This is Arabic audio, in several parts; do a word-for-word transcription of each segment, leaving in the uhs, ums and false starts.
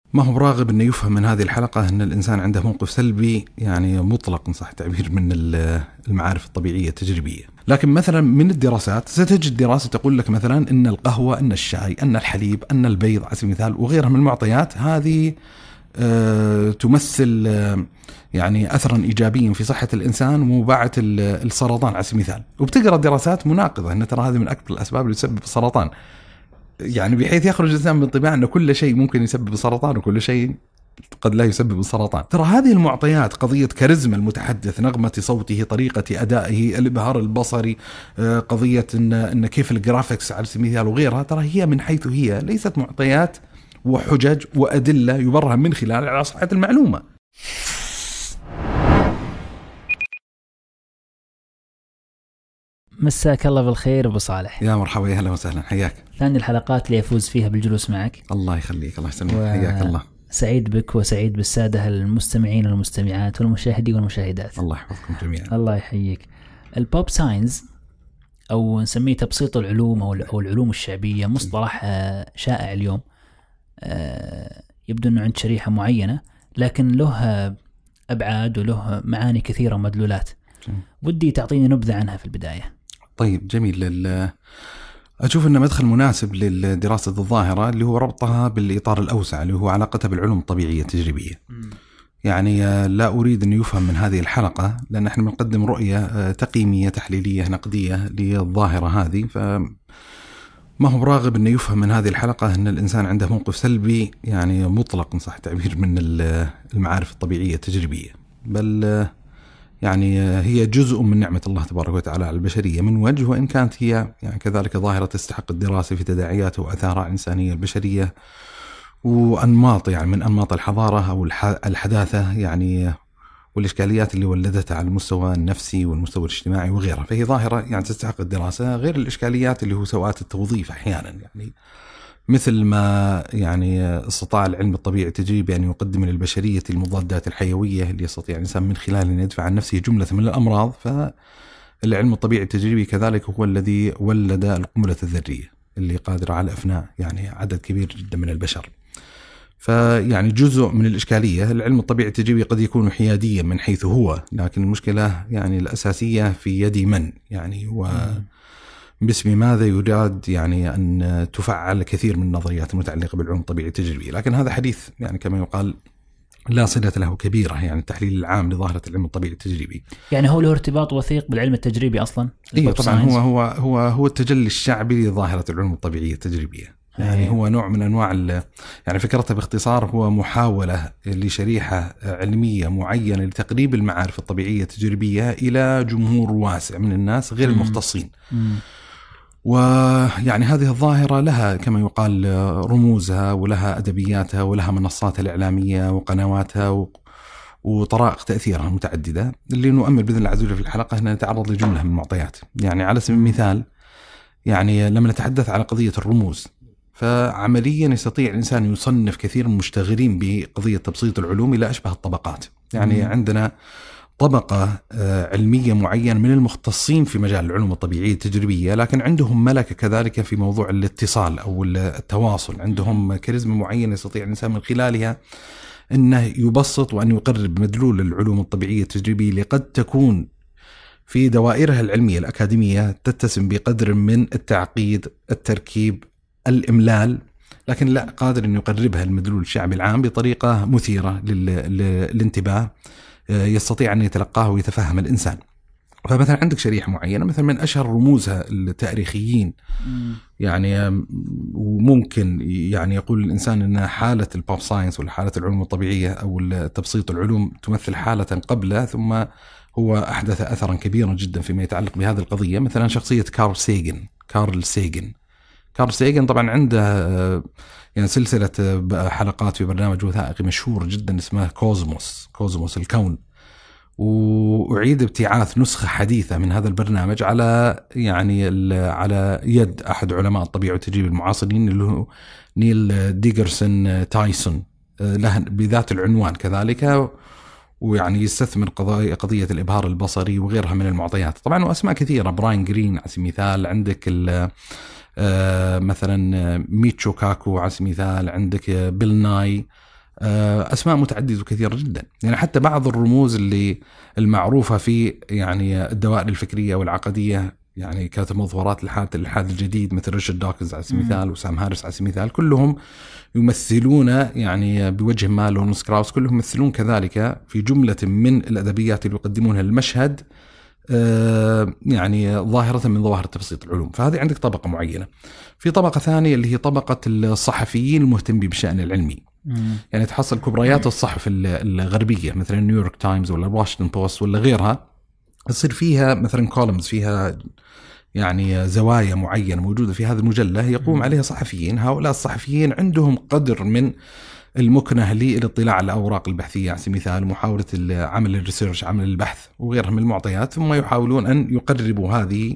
ما هو براغب أنه يفهم من هذه الحلقة أن الإنسان عنده موقف سلبي يعني مطلق إن صح التعبير من المعارف الطبيعية التجريبية. لكن مثلا من الدراسات ستجد دراسة تقول لك مثلا أن القهوة، أن الشاي، أن الحليب، أن البيض على سبيل المثال وغيرها من المعطيات هذه أه تمثل أه يعني أثرا إيجابيا في صحة الإنسان ومباعة السرطان على سبيل المثال. وبتقرأ دراسات مناقضة أن ترى هذه من أكبر الأسباب اللي تسبب السرطان، يعني بحيث يخرج الإنسان من طباع أن كل شيء ممكن يسبب السرطان وكل شيء قد لا يسبب السرطان. ترى هذه المعطيات، قضية كاريزما المتحدث، نغمة صوته، طريقة أدائه، الإبهار البصري، قضية إن, إن كيف الجرافيكس على سبيل المثال وغيرها، ترى هي من حيث هي ليست معطيات وحجج وأدلة يبرهن من خلال على صحة المعلومة. مساك الله بالخير أبو صالح. يا مرحبا، يا هلا وسهلا، حياك. ثاني الحلقات اللي يفوز فيها بالجلوس معك. الله يخليك، الله يسلمك، و... حياك الله. سعيد بك وسعيد بالسادة المستمعين والمستمعات والمشاهدين والمشاهدات. الله يحفظكم جميعا. الله يحييك. البوب ساينز أو نسميه تبسيط العلوم أو العلوم الشعبية مصطلح شائع اليوم، يبدو أنه عند شريحة معينة لكن له أبعاد وله معاني كثيرة ومدلولات. ودي تعطيني نبذة عنها في البداية. طيب جميل. أشوف أنه مدخل مناسب للدراسة الظاهرة اللي هو ربطها بالإطار الأوسع اللي هو علاقتها بالعلوم الطبيعية التجريبية. م. يعني لا أريد أن يفهم من هذه الحلقة لأن احنا بنقدم رؤية تقييمية تحليلية نقدية للظاهرة هذه، فما هو براغب أن يفهم من هذه الحلقة أن الإنسان عنده موقف سلبي يعني مطلق إن صح التعبير من المعارف الطبيعية التجريبية، بل يعني هي جزء من نعمة الله تبارك وتعالى على البشرية من وجه، وإن كانت هي يعني كذلك ظاهرة تستحق الدراسة في تداعياتها وأثارها على الإنسانية البشرية وأنماط يعني من أنماط الحضارة أو الحداثة يعني والإشكاليات اللي ولدتها على المستوى النفسي والمستوى الاجتماعي وغيرها. فهي ظاهرة يعني تستحق الدراسة، غير الإشكاليات اللي هو سوءات التوظيف أحيانا، يعني مثل ما يعني استطاع العلم الطبيعي التجريبي أن يقدم للبشرية المضادات الحيوية اللي يستطيع الإنسان من خلالها أن يدفع عن نفسه جملة من الأمراض، فالعلم الطبيعي التجريبي كذلك هو الذي ولد القنبلة الذرية اللي قادرة على إفناء يعني عدد كبير جدا من البشر. فيعني جزء من الإشكالية العلم الطبيعي التجريبي قد يكون حياديا من حيث هو، لكن المشكلة يعني الأساسية في يد من يعني و باسم ماذا يراد يعني أن تفعل كثير من النظريات المتعلقة بالعلوم الطبيعية التجريبية. لكن هذا حديث يعني كما يقال لا صلة له كبيرة، يعني التحليل العام لظاهرة العلم الطبيعي التجريبي. يعني هو له ارتباط وثيق بالعلم التجريبي أصلا؟ إيه طبعا، هو هو هو هو التجلي الشعبي لظاهرة العلوم الطبيعية التجريبية. يعني أيه. هو نوع من أنواع يعني فكرته باختصار هو محاولة لشريحة علمية معينة لتقريب المعارف الطبيعية التجريبية إلى جمهور واسع من الناس غير المختصين. م. ويعني هذه الظاهرة لها كما يقال رموزها ولها أدبياتها ولها منصاتها الإعلامية وقنواتها وطرائق تأثيرها متعددة، اللي نؤمل بإذن الله عز وجل في الحلقة أن نتعرض لجملة من المعطيات. يعني على سبيل المثال يعني لما نتحدث على قضية الرموز، فعمليا يستطيع الإنسان يصنف كثير من المشتغلين بقضية تبسيط العلوم إلى أشبه الطبقات. يعني م. عندنا طبقة علمية معينة من المختصين في مجال العلوم الطبيعية التجريبية، لكن عندهم ملكة كذلك في موضوع الاتصال أو التواصل، عندهم كاريزما معينة يستطيع الإنسان من خلالها أنه يبسط وأن يقرب مدلول العلوم الطبيعية التجريبية اللي قد تكون في دوائرها العلمية الأكاديمية تتسم بقدر من التعقيد، التركيب، الإملال، لكن لا قادر أن يقربها المدلول الشعبي العام بطريقة مثيرة للانتباه يستطيع أن يتلقاه ويتفهم الإنسان. فمثلا عندك شريحة معينة مثلا من أشهر رموزها التاريخيين، يعني وممكن يعني يقول الإنسان أن حالة البوب ساينس ولا حالة العلوم الطبيعية أو تبسيط العلوم تمثل حالة قبله ثم هو أحدث أثرا كبيرا جدا فيما يتعلق بهذه القضية. مثلا شخصية كارل سيغن كارل سيغن كارل سيغن طبعا عنده يعني سلسلة حلقات في برنامج وثائقي مشهور جدا اسمه كوزموس كوزموس الكون، وأعيد ابتعاث نسخة حديثة من هذا البرنامج على يعني على يد أحد علماء الطبيعة والتجريب المعاصرين اللي هو نيل ديغرسون تايسون له بذات العنوان كذلك، ويعني يستثمر قضايا قضية الإبهار البصري وغيرها من المعطيات طبعا، وأسماء كثيرة، براين جرين على سبيل المثال، عندك مثلا ميتشو كاكو على سبيل المثال، عندك بيل ناي، أسماء متعددة وكثيرة جدا. يعني حتى بعض الرموز اللي المعروفة في يعني الدوائر الفكرية والعقدية، يعني كانت مظهرات الحادث الإلحاد الجديد مثل ريشارد داكنز على سبيل المثال وسام هاريس على سبيل المثال، كلهم يمثلون يعني بوجه ما لورنس كراوس، كلهم يمثلون كذلك في جملة من الأدبيات اللي يقدمونها للمشهد يعني ظاهرة من ظواهر تبسيط العلوم. فهذه عندك طبقة معينة. في طبقة ثانية اللي هي طبقة الصحفيين المهتمين بالشأن العلمي. مم. يعني تحصل كبريات الصحف الغربية مثلا نيويورك تايمز ولا واشنطن بوست ولا غيرها، يصير فيها مثلا كولمز، فيها يعني زوايا معينة موجودة في هذه المجلة يقوم عليها صحفيين. هؤلاء الصحفيين عندهم قدر من المكنة للاطلاع على الأوراق البحثية على سبيل المثال، محاولة عمل الريسيرش، عمل البحث وغيرها من المعطيات، ثم يحاولون أن يقربوا هذه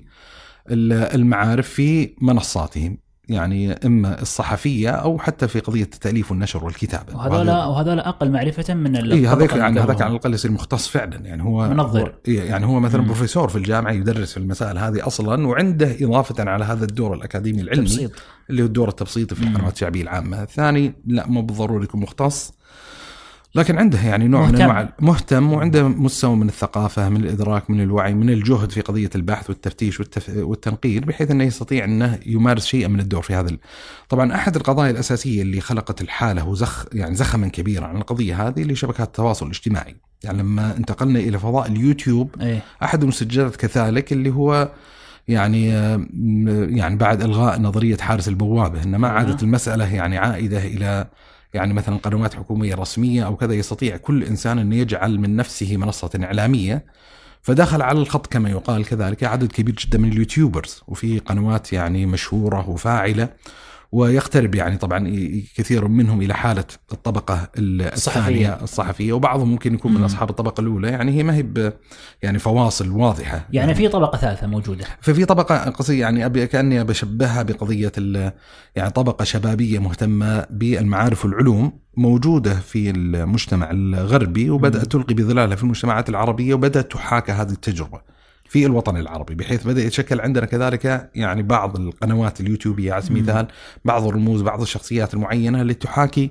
المعارف في منصاتهم، يعني إما الصحفية أو حتى في قضية التأليف والنشر والكتابة. وهذا وهذا أقل معرفة من إيه هذاك يعني هذاك على الأقل يصير مختص فعلا. يعني هو منظر، يعني هو مثلا مم. بروفيسور في الجامعة يدرس في المسائل هذه أصلا، وعنده إضافة على هذا الدور الأكاديمي العلمي تبسيط. اللي هو الدور التبسيطي في القنوات الشعبية العامة. الثاني لا مو بالضروري يكون مختص، لكن عنده يعني نوع مهتم. من انواع مهتم، وعنده مستوى من الثقافة، من الإدراك، من الوعي، من الجهد في قضية البحث والتفتيش والتف... والتنقيل، بحيث أنه يستطيع أنه يمارس شيئا من الدور في هذا. طبعا أحد القضايا الأساسية اللي خلقت الحالة وزخ يعني زخما كبيرا عن القضية هذه اللي شبكات التواصل الاجتماعي. يعني لما انتقلنا إلى فضاء اليوتيوب أيه. أحد المسجلات كذلك اللي هو يعني يعني بعد إلغاء نظرية حارس البوابة، إن ما عادت المسألة يعني عائدة إلى يعني مثلا قنوات حكومية رسمية أو كذا، يستطيع كل إنسان أن يجعل من نفسه منصة إعلامية. فدخل على الخط كما يقال كذلك عدد كبير جدا من اليوتيوبرز، وفي قنوات يعني مشهورة وفاعلة، ويقترب يعني طبعا كثير منهم إلى حالة الطبقة الثانية الصحفية، وبعضهم ممكن يكون من أصحاب الطبقة الأولى. يعني هي ما هي يعني فواصل واضحة، يعني, يعني في طبقة ثالثة موجودة. ففي طبقة قصي يعني أبي كأني بشبهها بقضية يعني طبقة شبابية مهتمة بالمعارف والعلوم موجودة في المجتمع الغربي، وبدأت تلقي بظلالها في المجتمعات العربية، وبدأت تحاكى هذه التجربة في الوطن العربي، بحيث بدأ يتشكل عندنا كذلك يعني بعض القنوات اليوتيوبية على سبيل المثال، بعض الرموز، بعض الشخصيات المعينة اللي تحاكي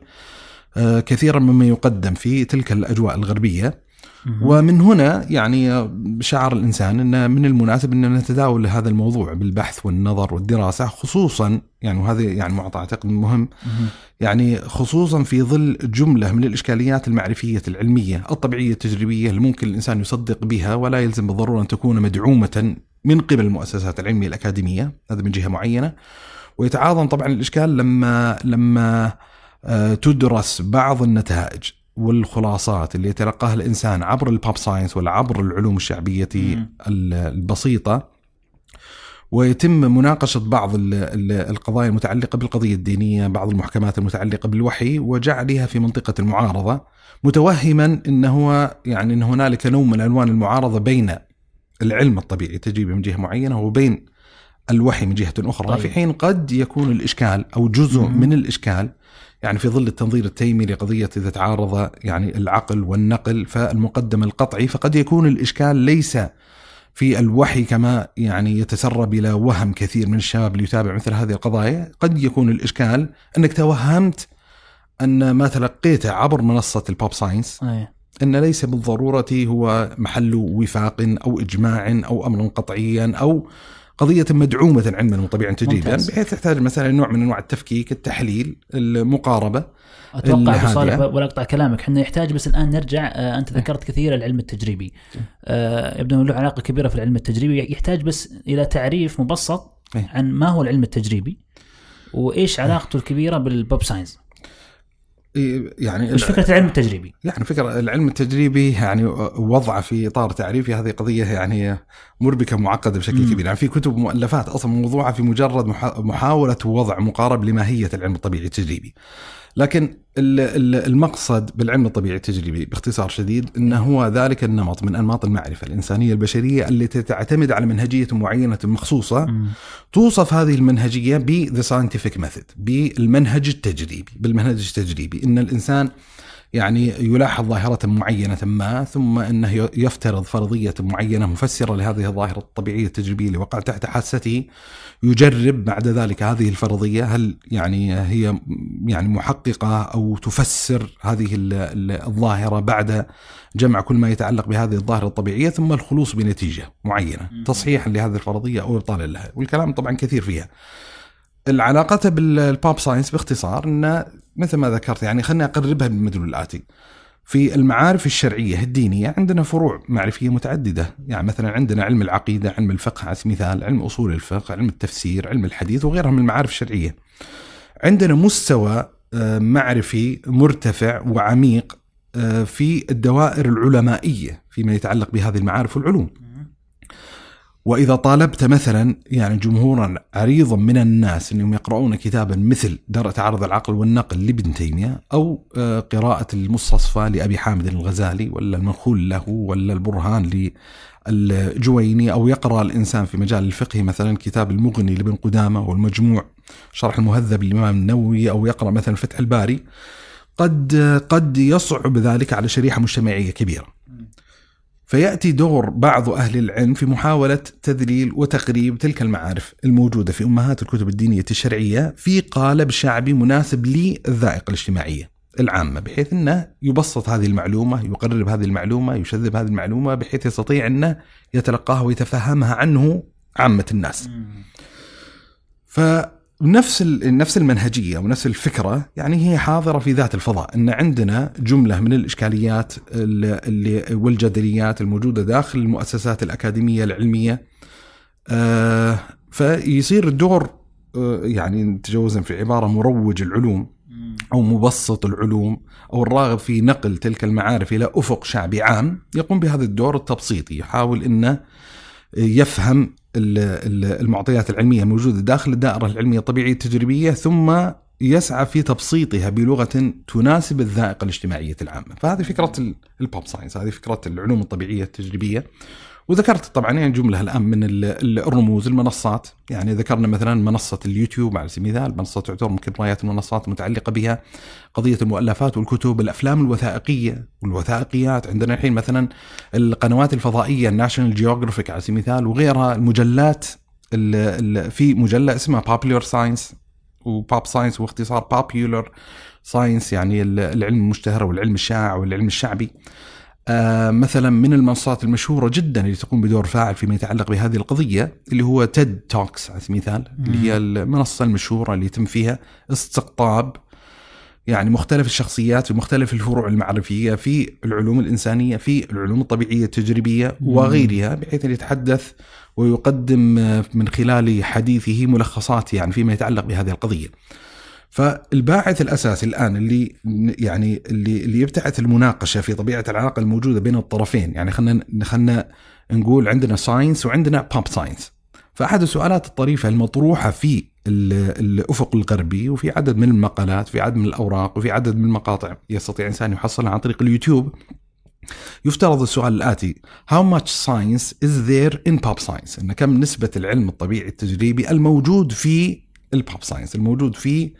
كثيرا مما يقدم في تلك الأجواء الغربية. ومن هنا يعني شعر الإنسان أن من المناسب أن نتداول هذا الموضوع بالبحث والنظر والدراسة، خصوصا يعني وهذا يعني معطى أعتقد مهم، يعني خصوصا في ظل جملة من الإشكاليات المعرفية العلمية الطبيعية التجريبية اللي ممكن الإنسان يصدق بها، ولا يلزم بالضرورة أن تكون مدعومة من قبل المؤسسات العلمية الأكاديمية، هذا من جهة معينة. ويتعاظم طبعا الإشكال لما لما تدرس بعض النتائج والخلاصات اللي يتلقاها الإنسان عبر البوب ساينس ولا عبر العلوم الشعبية البسيطة، ويتم مناقشة بعض القضايا المتعلقة بالقضية الدينية، بعض المحكمات المتعلقة بالوحي، وجعلها في منطقة المعارضة، متوهما إنه يعني إن هنالك نوع من ألوان المعارضة بين العلم الطبيعي التجريبي من جهة معينة وبين الوحي من جهة أخرى. طيب. في حين قد يكون الإشكال أو جزء مم. من الإشكال يعني في ظل التنظير التيمي لقضية إذا تعارض يعني العقل والنقل فالمقدم القطعي، فقد يكون الإشكال ليس في الوحي كما يعني يتسرب إلى وهم كثير من الشباب اللي يتابع مثل هذه القضايا. قد يكون الإشكال أنك توهمت أن ما تلقيته عبر منصة البوب ساينس أن ليس بالضرورة هو محل وفاق أو إجماع أو أمر قطعيا أو قضية مدعومة علما وطبيعا تجريبا، بحيث تحتاج مثلا نوع من أنواع التفكيك، التحليل، المقاربة. أتوقع بصالح ولا أقطع كلامك، حنا يحتاج بس الآن نرجع. أنت ذكرت كثير العلم التجريبي، يبدو له علاقة كبيرة في العلم التجريبي، يحتاج بس إلى تعريف مبسط عن ما هو العلم التجريبي وإيش علاقته الكبيرة بالبوب ساينس. يعني مش فكرة العلم التجريبي، يعني فكرة العلم التجريبي يعني وضع في إطار تعريفي هذه قضية يعني مربكة معقدة بشكل م. كبير. يعني في كتب مؤلفات أصلا موضوعة في مجرد محاولة وضع مقارب لماهية العلم الطبيعي التجريبي، لكن المقصد بالعلم الطبيعي التجريبي باختصار شديد أنه هو ذلك النمط من أنماط المعرفة الإنسانية البشرية التي تعتمد على منهجية معينة مخصوصة. م. توصف هذه المنهجية ب the scientific method، بالمنهج التجريبي، بالمنهج التجريبي. إن الإنسان يعني يلاحظ ظاهرة معينة ما، ثم أنه يفترض فرضية معينة مفسرة لهذه الظاهرة الطبيعية التجريبية اللي وقع تحت حاسته، يجرب بعد ذلك هذه الفرضية هل يعني هي يعني محققة أو تفسر هذه الظاهرة بعد جمع كل ما يتعلق بهذه الظاهرة الطبيعية، ثم الخلوص بنتيجة معينة تصحيحا لهذه الفرضية أو إبطالا لها. والكلام طبعا كثير فيها. العلاقة بالبوب ساينس باختصار أن مثل ما ذكرت، يعني خلنا أقربها بالمدلول الآتي. في المعارف الشرعية الدينية عندنا فروع معرفية متعددة، يعني مثلا عندنا علم العقيدة، علم الفقه على سبيل المثال، علم أصول الفقه، علم التفسير، علم الحديث وغيرها من المعارف الشرعية. عندنا مستوى معرفي مرتفع وعميق في الدوائر العلمائية فيما يتعلق بهذه المعارف والعلوم. وإذا طالبت مثلا يعني جمهورا عريضا من الناس أنهم يقرؤون كتابا مثل درء تعارض العقل والنقل لابن تيمية، أو قراءة المستصفى لأبي حامد الغزالي، ولا المنخول له، ولا البرهان للجويني، أو يقرأ الإنسان في مجال الفقه مثلا كتاب المغني لابن قدامة والمجموع شرح المهذب للإمام النووي، أو يقرأ مثلا فتح الباري، قد قد يصعب ذلك على شريحة مجتمعية كبيرة. فيأتي دور بعض أهل العلم في محاولة تذليل وتقريب تلك المعارف الموجودة في أمهات الكتب الدينية الشرعية في قالب شعبي مناسب للذائقة الاجتماعية العامة، بحيث أنه يبسط هذه المعلومة، يقرب هذه المعلومة، يشذب هذه المعلومة، بحيث يستطيع أنه يتلقاها ويتفهمها عنه عامة الناس. ف نفس نفس المنهجية ونفس الفكرة يعني هي حاضرة في ذات الفضاء، أن عندنا جملة من الإشكاليات اللي والجدليات الموجودة داخل المؤسسات الأكاديمية العلمية. آه فيصير الدور آه يعني تجوزا في عبارة مروج العلوم أو مبسط العلوم أو الراغب في نقل تلك المعارف إلى أفق شعبي عام، يقوم بهذا الدور التبسيطي، يحاول أنه يفهم المعطيات العلمية الموجودة داخل الدائرة العلمية الطبيعية التجريبية، ثم يسعى في تبسيطها بلغة تناسب الذائقة الاجتماعية العامة. فهذه فكرة البوب ساينس، هذه فكرة العلوم الطبيعية التجريبية. وذكرت طبعا يعني جملة الآن من الرموز المنصات، يعني ذكرنا مثلا منصة اليوتيوب على سبيل المثال، منصة تعتبر ممكن رايات المنصات المتعلقة بها قضية المؤلفات والكتب، الأفلام الوثائقية والوثائقيات. عندنا الحين مثلا القنوات الفضائية الناشونال جيوغرافيك على سبيل المثال وغيرها، المجلات في مجلة اسمها Popular Science، وبوب ساينس واختصار Popular Science يعني العلم المشتهر والعلم الشائع والعلم الشعبي. آه مثلا من المنصات المشهورة جدا اللي تقوم بدور فاعل فيما يتعلق بهذه القضية اللي هو تيد توكس على سبيل المثال، اللي هي المنصة المشهورة اللي يتم فيها استقطاب يعني مختلف الشخصيات في مختلف الفروع المعرفية في العلوم الإنسانية، في العلوم الطبيعية التجريبية وغيرها، بحيث أن يتحدث ويقدم من خلال حديثه ملخصات يعني فيما يتعلق بهذه القضية. فالباعث الأساسي الآن اللي يعني اللي اللي يبتعث المناقشة في طبيعة العلاقة الموجودة بين الطرفين، يعني خلنا خلنا نقول عندنا ساينس وعندنا بوب ساينس. فأحد السؤالات الطريفة المطروحة في الأفق الغربي وفي عدد من المقالات، في عدد من الأوراق، وفي عدد من المقاطع يستطيع إنسان يحصلها عن طريق اليوتيوب، يفترض السؤال الآتي: How much science is there in pop science؟ إن كم نسبة العلم الطبيعي التجريبي الموجود في البوب ساينس، الموجود في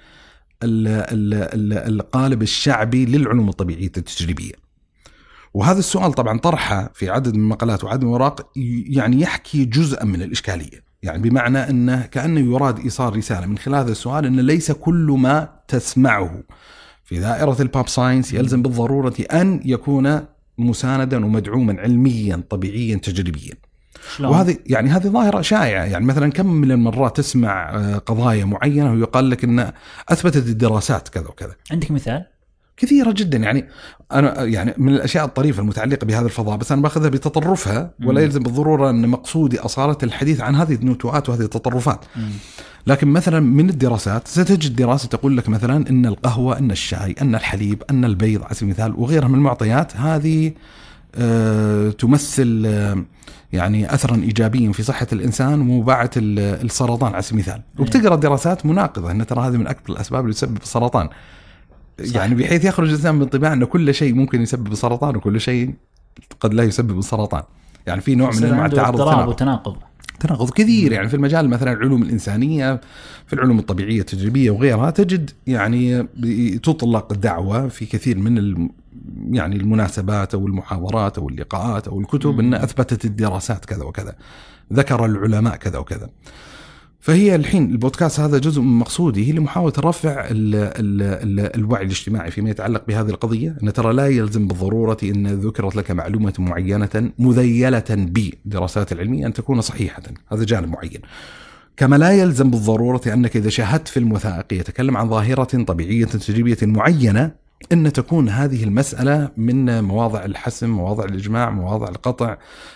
القالب الشعبي للعلوم الطبيعية التجريبية. وهذا السؤال طبعا طرحه في عدد من المقالات وعدد من الأوراق يعني يحكي جزءا من الإشكالية، يعني بمعنى أنه كأنه يراد إيصال رسالة من خلال هذا السؤال أن ليس كل ما تسمعه في دائرة البوب ساينس يلزم بالضرورة أن يكون مساندا ومدعوما علميا طبيعيا تجريبيا. وهذه يعني هذه ظاهرة شائعة، يعني مثلا كم من المرات تسمع قضايا معينة ويقال لك أن أثبتت الدراسات كذا وكذا. عندك مثال؟ كثيرة جدا. يعني أنا يعني من الأشياء الطريفة المتعلقة بهذا الفضاء، بس أنا باخذها بتطرفها ولا يلزم بالضرورة أن مقصودي أصالة الحديث عن هذه النتوءات وهذه التطرفات. مم. لكن مثلا من الدراسات ستجد دراسة تقول لك مثلا أن القهوة، أن الشاي، أن الحليب، أن البيض على سبيل المثال وغيرها من المعطيات هذه أه تمثل أه يعني أثرا إيجابيا في صحة الإنسان ومباعة السرطان على سبيل المثال. وبتقرأ دراسات مناقضة أن ترى هذه من أكثر الأسباب اللي تسبب السرطان. صح. يعني بحيث يخرج الإنسان من انطباع أن كل شيء ممكن يسبب السرطان وكل شيء قد لا يسبب السرطان. يعني في نوع من انواع التعارض وتناقض تناقض كثير. يعني في المجال مثلا العلوم الإنسانية، في العلوم الطبيعية التجريبية وغيرها، تجد يعني تطلق الدعوة في كثير من يعني المناسبات أو المحاضرات أو اللقاءات أو الكتب أن أثبتت الدراسات كذا وكذا، ذكر العلماء كذا وكذا. فهي الحين البودكاست هذا جزء من مقصوده لمحاولة رفع ال ال ال الوعي الاجتماعي فيما يتعلق بهذه القضية، أن ترى لا يلزم بالضرورة أن ذكرت لك معلومة معينة مذيلة بدراسات العلمية أن تكون صحيحة، هذا جانب معين. كما لا يلزم بالضرورة أنك إذا شاهدت فيلم وثائقي يتكلم عن ظاهرة طبيعية تجريبية معينة أن تكون هذه المسألة من مواضع الحسم، مواضع الإجماع، مواضع القطع،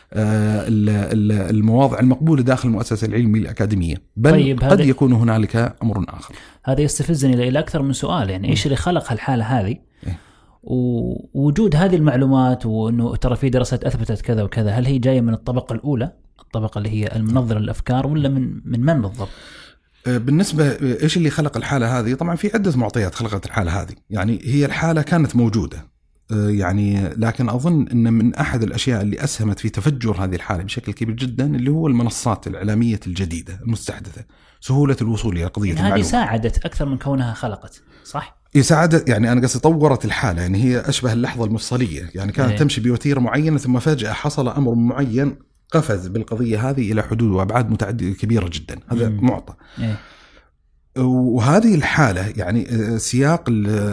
المواضع المقبولة داخل المؤسسة العلمية الأكاديمية، بل طيب قد يكون هنالك أمر آخر. هذا يستفزني إلى أكثر من سؤال، يعني إيش اللي خلق هالحالة هذه؟ إيه؟ ووجود هذه المعلومات وأنه ترى في دراسات أثبتت كذا وكذا، هل هي جاية من الطبقة الأولى، الطبقة اللي هي المنظرة للأفكار، ولا من من من بالضبط؟ بالنسبة إيش اللي خلق الحالة هذه؟ طبعا في عدة معطيات خلقت الحالة هذه، يعني هي الحالة كانت موجودة يعني، لكن أظن أن من أحد الأشياء اللي أسهمت في تفجر هذه الحالة بشكل كبير جدا اللي هو المنصات الإعلامية الجديدة المستحدثة، سهولة الوصول إلى قضية المعلومة. هذه ساعدت أكثر من كونها خلقت، صح؟ يساعدت، يعني أنا قصدي طورت الحالة، يعني هي أشبه اللحظة المفصلية، يعني كانت إيه؟ تمشي بوتيرة معينة ثم فجأة حصل أمر معين قفز بالقضية هذه إلى حدود وأبعاد متعددة كبيرة جدا، هذا مم. معطى. إيه؟ وهذه الحالة يعني سياق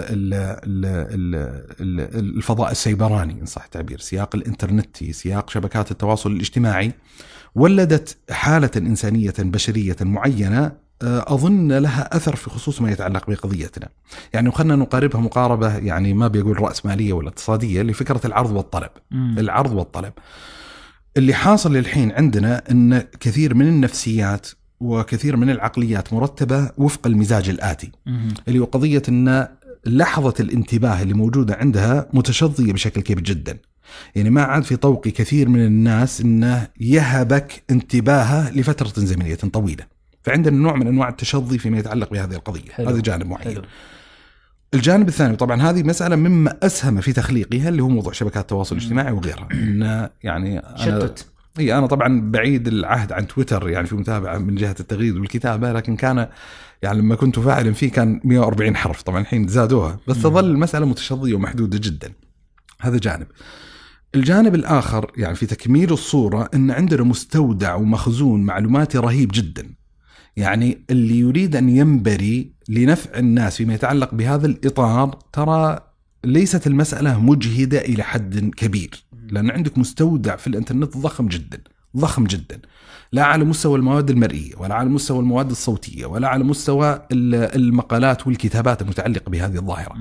الفضاء السيبراني إن صح التعبير، سياق الإنترنتي، سياق شبكات التواصل الاجتماعي، ولدت حالة إنسانية بشرية معينة أظن لها أثر في خصوص ما يتعلق بقضيتنا. يعني خلنا نقاربها مقاربة يعني ما بيقول رأسمالية ولا اقتصادية، لفكرة العرض والطلب. مم. العرض والطلب اللي حاصل للحين عندنا أن كثير من النفسيات وكثير من العقليات مرتبة وفق المزاج الآتي، اللي هو قضية أن لحظة الانتباه اللي موجودة عندها متشظية بشكل كبير جدا. يعني ما عاد في طوق كثير من الناس أنه يهبك انتباهه لفترة زمنية طويلة، فعندنا نوع من أنواع التشظي فيما يتعلق بهذه القضية. حلو. هذا جانب معين. حلو. الجانب الثاني طبعا هذه مسألة مما أسهم في تخليقها اللي هو موضوع شبكات التواصل الاجتماعي وغيرها. إن يعني شتت. هي أنا طبعا بعيد العهد عن تويتر يعني في متابعة من جهة التغريد والكتابة، لكن كان يعني لما كنت فاعلا فيه كان مئة وأربعين حرف، طبعا الحين زادوها، بس تظل المسألة متشظية ومحدودة جدا. هذا جانب. الجانب الآخر يعني في تكميل الصورة أن عندنا مستودع ومخزون معلوماتي رهيب جدا، يعني اللي يريد أن ينبري لنفع الناس فيما يتعلق بهذا الإطار ترى ليست المسألة مجهدة إلى حد كبير، لأن عندك مستودع في الإنترنت ضخم جدا ضخم جدا، لا على مستوى المواد المرئية ولا على مستوى المواد الصوتية ولا على مستوى المقالات والكتابات المتعلقة بهذه الظاهرة.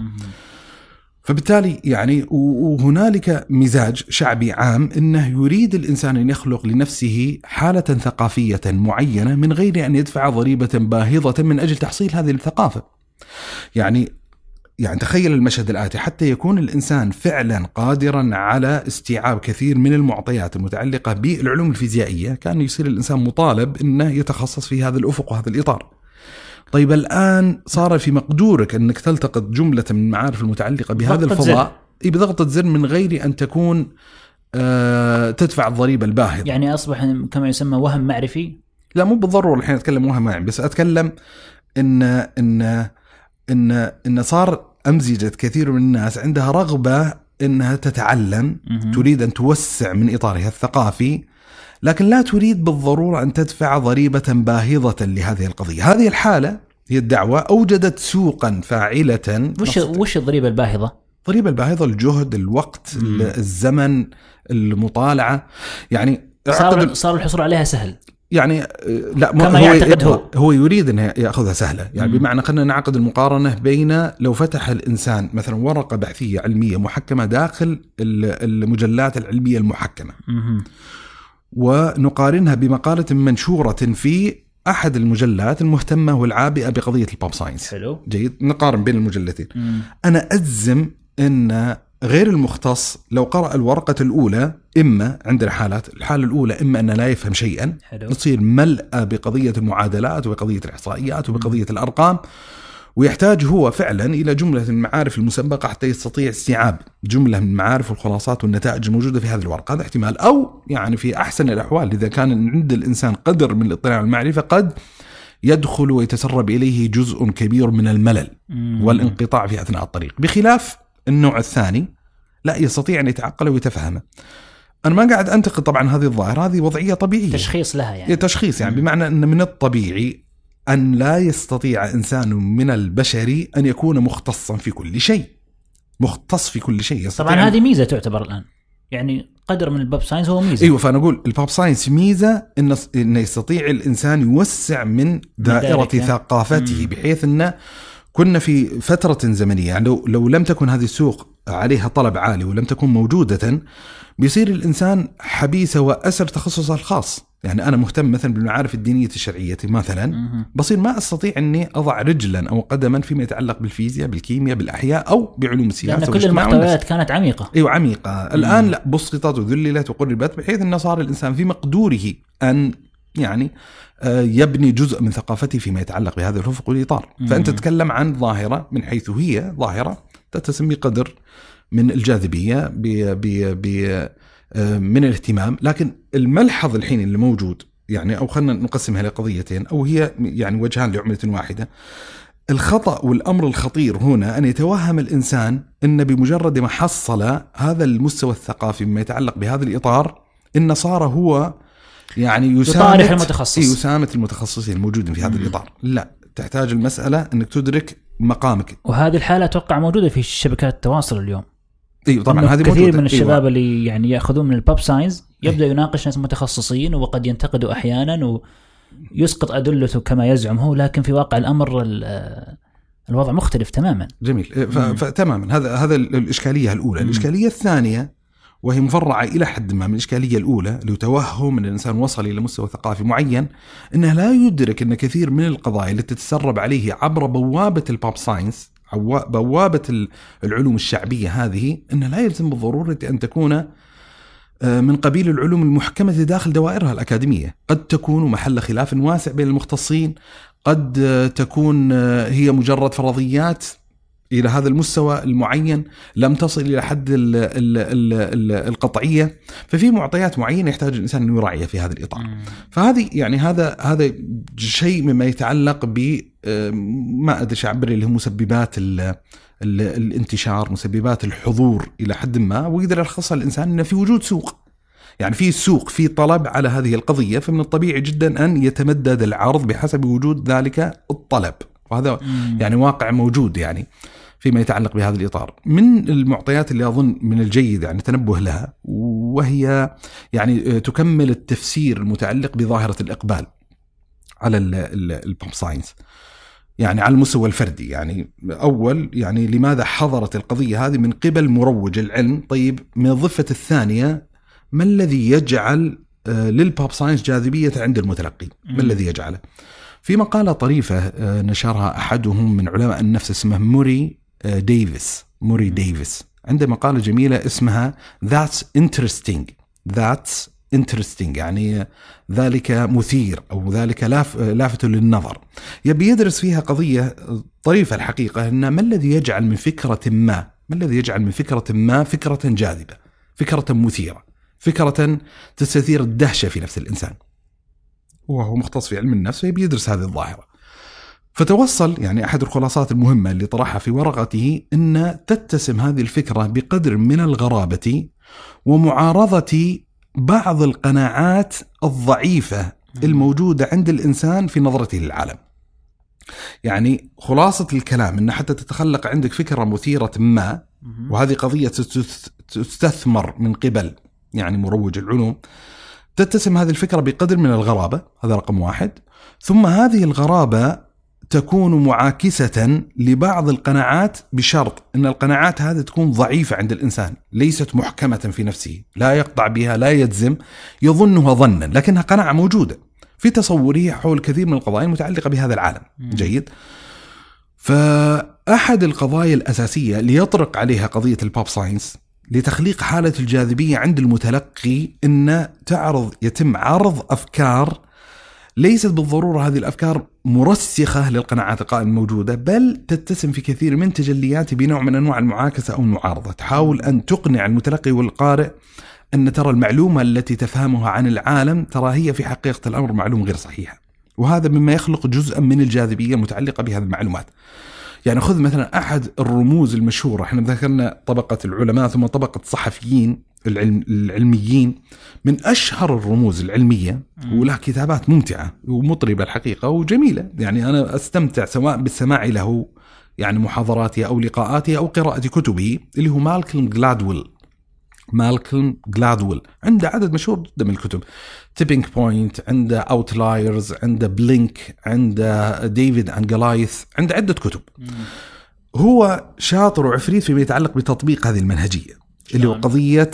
فبالتالي يعني وهنالك مزاج شعبي عام أنه يريد الإنسان أن يخلق لنفسه حالة ثقافية معينة من غير أن يدفع ضريبة باهظة من أجل تحصيل هذه الثقافة. يعني يعني تخيل المشهد الآتي، حتى يكون الإنسان فعلا قادرا على استيعاب كثير من المعطيات المتعلقة بالعلوم الفيزيائية، كان يصير الإنسان مطالب أنه يتخصص في هذا الأفق وهذا الإطار. طيب الآن صار في مقدورك أنك تلتقط جملة من المعارف المتعلقة بهذا الفضاء بضغطة زر من غير أن تكون آه تدفع الضريبة الباهظة. يعني أصبح كما يسمى وهم معرفي. لا مو بالضرورة الحين أتكلم وهم معرفي، بس أتكلم إن إن إن إن صار أمزجة كثير من الناس عندها رغبة إنها تتعلم، تريد أن توسع من إطارها الثقافي، لكن لا تريد بالضرورة أن تدفع ضريبة باهظة لهذه القضية. هذه الحالة هي الدعوة أوجدت سوقا فاعلة. وش وش الضريبة الباهظة؟ الضريبة الباهظة الجهد، الوقت، مم. الزمن، المطالعة. يعني صار صار الحصول عليها سهل. يعني لا كما هو يعتقد هو هو يريد أن يأخذها سهلة. يعني مم. بمعنى خلينا نعقد المقارنة بين لو فتح الإنسان مثلا ورقة بحثية علمية محكمة داخل المجلات العلمية المحكمة، مم. ونقارنها بمقالة منشورة في أحد المجلات المهتمة والعابئة بقضية البوب ساينس. حلو. جيد، نقارن بين المجلتين. مم. أنا أجزم أن غير المختص لو قرأ الورقة الأولى، إما عندنا حالات، الحالة الأولى إما أن لا يفهم شيئا، تصير ملأة بقضية المعادلات وبقضية الإحصائيات وبقضية مم. الأرقام، ويحتاج هو فعلا إلى جملة من المعارف المسبقة حتى يستطيع استيعاب جملة من المعارف والخلاصات والنتائج الموجودة في هذه الورقة. هذا احتمال. أو يعني في أحسن الأحوال إذا كان عند الإنسان قدر من الاطلاع والمعرفة قد يدخل ويتسرب إليه جزء كبير من الملل مم. والانقطاع في أثناء الطريق، بخلاف النوع الثاني لا يستطيع أن يتعقله ويتفهمه. أنا ما قاعد أنتقد طبعا هذه الظاهرة، هذه وضعية طبيعية، تشخيص لها يعني. تشخيص يعني بمعنى أن من الطبيعي أن لا يستطيع إنسان من البشر أن يكون مختصا في كل شيء، مختص في كل شيء. طبعا هذه ميزة تعتبر الآن، يعني قدر من الباب ساينس هو ميزة. أيوة، فأنا أقول الباب ساينس ميزة إن إن يستطيع الإنسان يوسع من دائرة ثقافته، بحيث إنه كنا في فترة زمنية يعني لو لو لم تكن هذه السوق عليها طلب عالي ولم تكن موجودة، بيصير الإنسان حبيس وأسر تخصصه الخاص. يعني أنا مهتم مثلا بالمعارف الدينية الشرعية مثلا، بصير ما أستطيع أني أضع رجلا أو قدما فيما يتعلق بالفيزياء، بالكيمياء، بالأحياء أو بعلوم السياسة، لأن كل المحتويات كانت عميقة. أيوة عميقة. الآن لا، بسطت وذللت وقربت، بحيث أنه صار الإنسان في مقدوره أن يعني يبني جزء من ثقافته فيما يتعلق بهذا الأفق والإطار. فأنت تتكلم عن ظاهرة من حيث هي ظاهرة تتسم بقدر من الجاذبية ب ب ب من الاهتمام، لكن الملحظ الحين اللي موجود يعني، أو خلنا نقسمها لقضيتين أو هي يعني وجهان لعملة واحدة. الخطأ والأمر الخطير هنا أن يتوهم الإنسان أن بمجرد ما حصل هذا المستوى الثقافي مما يتعلق بهذا الإطار إن صار هو يعني يسامة المتخصص يسامة المتخصصين الموجودين في هذا الإطار. لا، تحتاج المسألة أنك تدرك مقامك. وهذه الحالة أتوقع موجودة في شبكات التواصل اليوم. أيوة طبعا هذه كثير موجودة. من الشباب أيوة. اللي يعني يأخذون من الباب ساينس يبدأ يناقش ناس متخصصين وقد ينتقدوا أحيانا ويسقط أدلته كما يزعم هو، لكن في واقع الأمر الوضع مختلف تماما. جميل. فتماما هذا هذا الإشكالية الأولى. الإشكالية الثانية وهي مفرعة إلى حد ما من الإشكالية الأولى، لو توهم أن الإنسان وصل إلى مستوى ثقافي معين أنه لا يدرك أن كثير من القضايا التي تتسرب عليه عبر بوابة الباب ساينس، بوابة العلوم الشعبية هذه، أنه لا يلزم بالضرورة أن تكون من قبيل العلوم المحكمة داخل دوائرها الأكاديمية. قد تكون محل خلاف واسع بين المختصين، قد تكون هي مجرد فرضيات إلى هذا المستوى المعين لم تصل إلى حد ال ال ال ال القطعية. ففي معطيات معينة يحتاج الإنسان أن يراعيها في هذا الإطار. فهذه يعني هذا هذا شيء مما يتعلق ب ما أدري أعبر اللي هو مسببات ال ال الانتشار، مسببات الحضور إلى حد ما، ويقدر يلخصها الإنسان أن في وجود سوق، يعني في سوق، في طلب على هذه القضية، فمن الطبيعي جدا أن يتمدد العرض بحسب وجود ذلك الطلب، وهذا يعني واقع موجود يعني فيما يتعلق بهذا الإطار. من المعطيات اللي أظن من الجيد يعني تنبه لها، وهي يعني تكمل التفسير المتعلق بظاهرة الإقبال على الباب ساينس يعني على المستوى الفردي. يعني أول يعني لماذا حضرت القضية هذه من قبل مروج العلم؟ طيب من الضفة الثانية، ما الذي يجعل للباب ساينس جاذبية عند المتلقي؟ ما الذي يجعله؟ في مقالة طريفة نشرها أحدهم من علماء النفس اسمه موري ديفيس موري ديفيس عنده مقالة جميلة اسمها That's interesting That's interesting يعني ذلك مثير أو ذلك لاف لافت للنظر. يبي يدرس فيها قضية طريفة الحقيقة، إن ما الذي يجعل من فكرة ما ما الذي يجعل من فكرة ما فكرة جاذبة، فكرة مثيرة، فكرة تستثير الدهشة في نفس الإنسان. وهو مختص في علم النفس يبي يدرس هذه الظاهرة. فتوصل يعني أحد الخلاصات المهمة اللي طرحها في ورقته أن تتسم هذه الفكرة بقدر من الغرابة ومعارضة بعض القناعات الضعيفة الموجودة عند الإنسان في نظرته للعالم. يعني خلاصة الكلام أن حتى تتخلق عندك فكرة مثيرة ما، وهذه قضية تستثمر من قبل يعني مروج العلوم، تتسم هذه الفكرة بقدر من الغرابة، هذا رقم واحد. ثم هذه الغرابة تكون معاكسة لبعض القناعات بشرط أن القناعات هذه تكون ضعيفة عند الإنسان، ليست محكمة في نفسه، لا يقطع بها، لا يجزم، يظنها ظنا، لكنها قناعة موجودة في تصوره حول كثير من القضايا المتعلقة بهذا العالم. جيد. فأحد القضايا الأساسية ليطرق عليها قضية الباب ساينس لتخليق حالة الجاذبية عند المتلقي أن تعرض يتم عرض أفكار ليست بالضرورة هذه الأفكار مرسخة للقناعات القائمة الموجودة، بل تتسم في كثير من تجليات بنوع من أنواع المعاكسة أو المعارضة. تحاول أن تقنع المتلقي والقارئ أن ترى المعلومة التي تفهمها عن العالم ترى هي في حقيقة الأمر معلومة غير صحيحة، وهذا مما يخلق جزءا من الجاذبية المتعلقة بهذه المعلومات. يعني خذ مثلا أحد الرموز المشهورة، احنا ذكرنا طبقة العلماء ثم طبقة الصحفيين العلم العلميين، من أشهر الرموز العلمية وله كتابات ممتعة ومطربة الحقيقة وجميلة، يعني أنا أستمتع سواء بالسماع له يعني محاضراته أو لقاءاته أو قراءة كتبه، اللي هو مالكولم جلادويل. مالكولم جلادويل عنده عدد مشهور جدا من الكتب، تيبينج بوينت، عنده اوتلايرز، عنده بلينك، عنده ديفيد اند جولايث، عنده عدة كتب. مم. هو شاطر وعفريت فيما يتعلق بتطبيق هذه المنهجية اللي هو قضية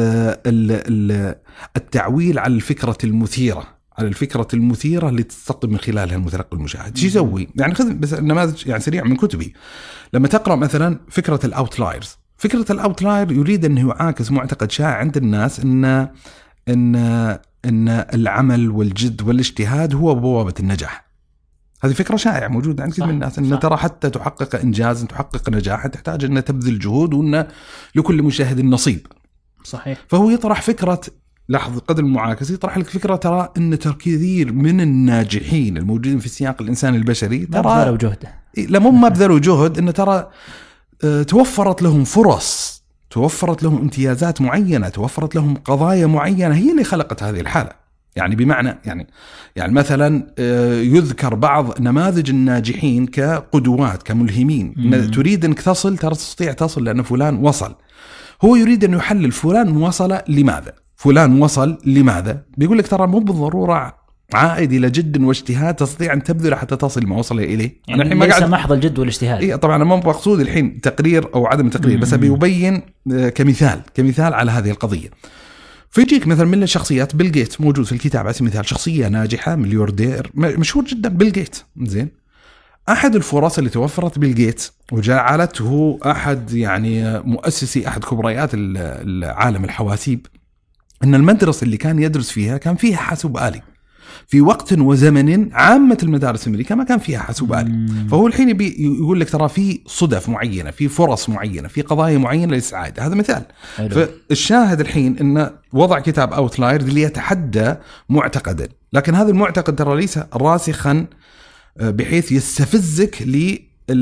التعويل على الفكرة المثيرة، على الفكرة المثيرة اللي تستقطب من خلالها المتلقي المشاهد. شو يسوي؟ يعني خذ بس نماذج يعني سريع من كتبي. لما تقرأ مثلا فكرة الاوتلايرز، فكرة الأوتلاير يريد أنه يعاكس معتقد شائع عند الناس إن إن إن العمل والجد والاجتهاد هو بوابة النجاح. هذه فكرة شائعة موجودة عند كثير من الناس، إن ترى حتى تحقق إنجاز تحقق نجاح تحتاج أن تبذل جهود وأن لكل مشاهد نصيب. صحيح. فهو يطرح فكرة، لاحظ قدر المعاكسة، يطرح لك فكرة ترى أن كثير من الناجحين الموجودين في السياق الإنساني البشري ترى ما بذلوا جهده، لا مو ما بذلوا جهد، إن ترى توفرت لهم فرص، توفرت لهم امتيازات معينة، توفرت لهم قضايا معينة هي اللي خلقت هذه الحالة. يعني بمعنى يعني يعني مثلا يذكر بعض نماذج الناجحين كقدوات كملهمين. مم. تريد أنك تصل ترى تستطيع تصل لأن فلان وصل. هو يريد أن يحلل فلان وصل لماذا، فلان وصل لماذا. بيقول لك ترى مو بالضرورة عائد إلى جد واجتهاد تستطيع أن تبذل حتى تصل ما وصل إليه. يعني أنا الحين ليس محض الجد والاجتهاد. إيه طبعا أنا ما بقصود الحين تقرير أو عدم تقرير، بس بيبين كمثال كمثال على هذه القضية. فيجيك مثلا من الشخصيات بيل جيت موجود في الكتاب على سبيل المثال، شخصية ناجحة ملياردير مشهور جدا بيل جيت. زين، أحد الفرص اللي توفرت بيل جيت وجعلته أحد يعني مؤسسي أحد كبريات العالم الحواسيب، أن المدرسة اللي كان يدرس فيها كان فيها حاسوب آلي. في وقت وزمن عامة المدارس الأمريكية ما كان فيها حاسوب آلي. فهو الحين يقول لك ترى في صدف معينة، في فرص معينة، في قضايا معينة للسعادة. هذا مثال. حلو. فالشاهد الحين أن وضع كتاب أوتلاير اللي يتحدى معتقدا، لكن هذا المعتقد ترى ليس راسخا بحيث يستفزك لي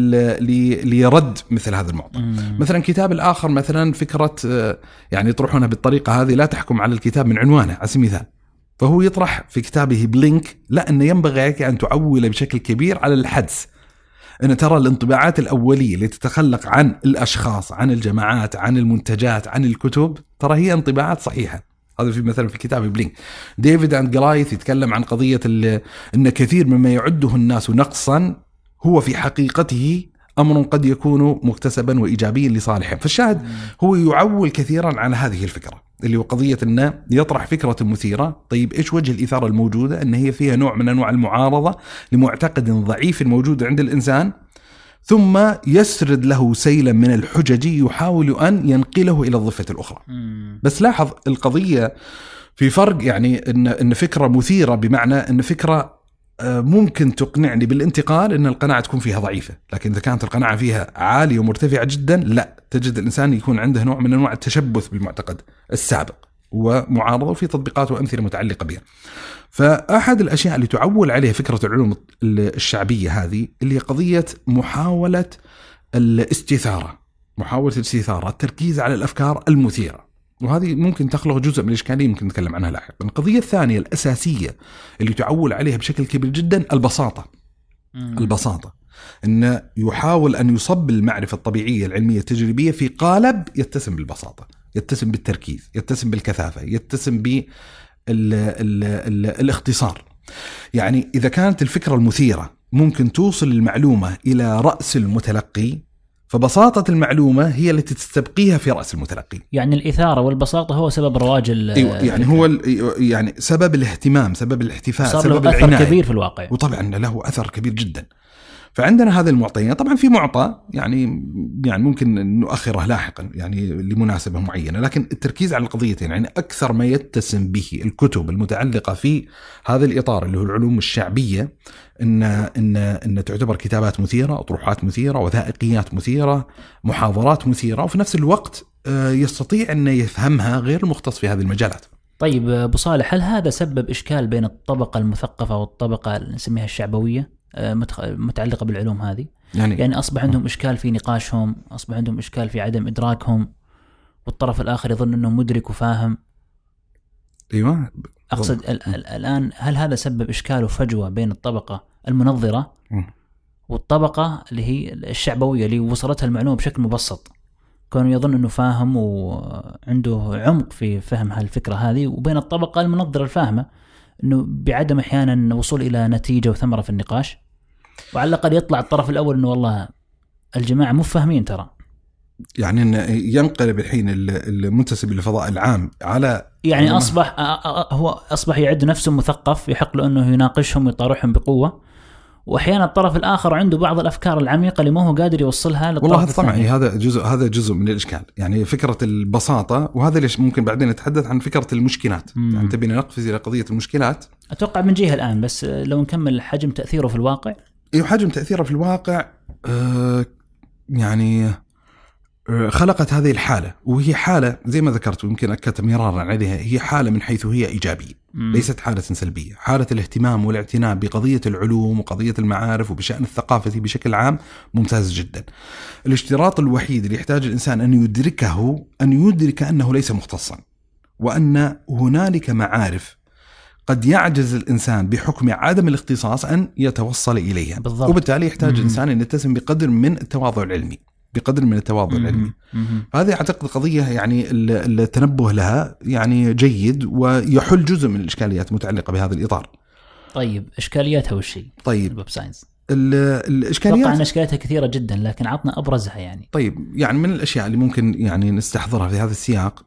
ليرد مثل هذا المعطى. مم. مثلا كتاب الآخر مثلا فكرة يعني يطرحونها بالطريقة هذه، لا تحكم على الكتاب من عنوانه على سبيل المثال. فهو يطرح في كتابه بلينك لا أن ينبغي عليك أن تعول بشكل كبير على الحدس، أن ترى الانطباعات الأولية اللي تتخلق عن الأشخاص، عن الجماعات، عن المنتجات، عن الكتب، ترى هي انطباعات صحيحة. هذا في مثلا في كتاب بلينك. ديفيد اند جولايث يتكلم عن قضية أن كثير مما يعده الناس نقصا هو في حقيقته أمر قد يكون مكتسبا وإيجابيا لصالحهم. فالشاهد هو يعول كثيرا على هذه الفكرة اللي هو قضية أنه يطرح فكرة مثيرة. طيب إيش وجه الإثارة الموجودة؟ أن هي فيها نوع من أنواع المعارضة لمعتقد ضعيف موجود عند الإنسان، ثم يسرد له سيلا من الحجج يحاول أن ينقله إلى الضفة الأخرى. بس لاحظ القضية في فرق، يعني أن أن فكرة مثيرة بمعنى أن فكرة ممكن تقنعني بالانتقال، أن القناعة تكون فيها ضعيفة، لكن إذا كانت القناعة فيها عالية ومرتفعة جدا لا، تجد الإنسان يكون عنده نوع من أنواع التشبث بالمعتقد السابق ومعارضة في تطبيقات وأمثلة متعلقة بها. فأحد الأشياء اللي تعول عليها فكرة العلوم الشعبية هذه اللي هي قضية محاولة الاستثارة، محاولة الاستثارة، التركيز على الأفكار المثيرة، وهذه ممكن تخلق جزء من الإشكالية ممكن نتكلم عنها لاحقا. القضية الثانية الأساسية اللي تعول عليها بشكل كبير جدا البساطة. مم. البساطة أن يحاول أن يصب المعرفة الطبيعية العلمية التجريبية في قالب يتسم بالبساطة، يتسم بالتركيز، يتسم بالكثافة، يتسم بالاختصار. يعني إذا كانت الفكرة المثيرة ممكن توصل المعلومة إلى رأس المتلقي، فبساطة المعلومة هي التي تستبقيها في رأس المتلقي. يعني الإثارة والبساطة هو سبب رواج أيوة، يعني هو يعني سبب الاهتمام، سبب الاحتفاء، سبب العناية. أثر كبير في الواقع، وطبعا له أثر كبير جدا. فعندنا هذه المعطيات. طبعا في معطى يعني يعني ممكن نؤخره لاحقا يعني لمناسبة معينة، لكن التركيز على القضيتين، يعني أكثر ما يتسم به الكتب المتعلقة في هذا الإطار اللي هو العلوم الشعبية إن إن إن تعتبر كتابات مثيرة، أطروحات مثيرة، وثائقيات مثيرة، محاضرات مثيرة، وفي نفس الوقت يستطيع أن يفهمها غير المختص في هذه المجالات. طيب أبو صالح، هل هذا سبب إشكال بين الطبقة المثقفة والطبقة نسميها الشعبوية متعلقة بالعلوم هذه؟ يعني, يعني أصبح عندهم إشكال في نقاشهم، أصبح عندهم إشكال في عدم إدراكهم، والطرف الآخر يظن أنه مدرك وفاهم. أيوة. أقصد الآن هل هذا سبب إشكال وفجوة بين الطبقة المنظرة والطبقة اللي هي الشعبوية اللي وصلتها المعلومة بشكل مبسط، كونه يظن أنه فاهم وعنده عمق في فهم هالفكرة هذه، وبين الطبقة المنظرة الفاهمة أنه بعدم أحيانا وصول إلى نتيجة وثمرة في النقاش، وعلى الأقل يطلع الطرف الأول أنه والله الجماعة مو فاهمين ترى. يعني أن ينقلب الحين المنتسب للفضاء العام على يعني أصبح هو أصبح يعد نفسه مثقف، يحق له أنه يناقشهم ويطارحهم بقوة، وأحيانا الطرف الآخر عنده بعض الأفكار العميقة اللي ما هو قادر يوصلها للطرف والله طبعا هذا جزء هذا جزء من الإشكال. يعني فكرة البساطة، وهذا ليش ممكن بعدين نتحدث عن فكرة المشكلات. مم. يعني تبينا نقفز إلى قضية المشكلات. أتوقع من جهة الآن، بس لو نكمل حجم تأثيره في الواقع. إيه حجم تأثيره في الواقع. آه يعني خلقت هذه الحالة، وهي حالة زي ما ذكرت ويمكن أكدت مرارا عليها، هي حالة من حيث هي إيجابية، مم. ليست حالة سلبية. حالة الاهتمام والاعتناء بقضية العلوم وقضية المعارف وبشأن الثقافة بشكل عام ممتاز جدا. الاشتراط الوحيد اللي يحتاج الإنسان أن يدركه أن يدرك أنه ليس مختصا، وأن هنالك معارف قد يعجز الإنسان بحكم عدم الاختصاص أن يتوصل إليها. بالضبط. وبالتالي يحتاج الإنسان أن يتسم بقدر من التواضع العلمي، بقدر من التواضع العلمي. هذه أعتقد قضية يعني التنبه لها يعني جيد، ويحل جزء من الإشكاليات المتعلقة بهذا الإطار. طيب إشكالياتها وشي؟ طيب الويب ساينس الإشكاليات طبعا إشكالياتها كثيرة جدا، لكن عطنا أبرزها يعني. طيب يعني من الأشياء اللي ممكن يعني نستحضرها في هذا السياق،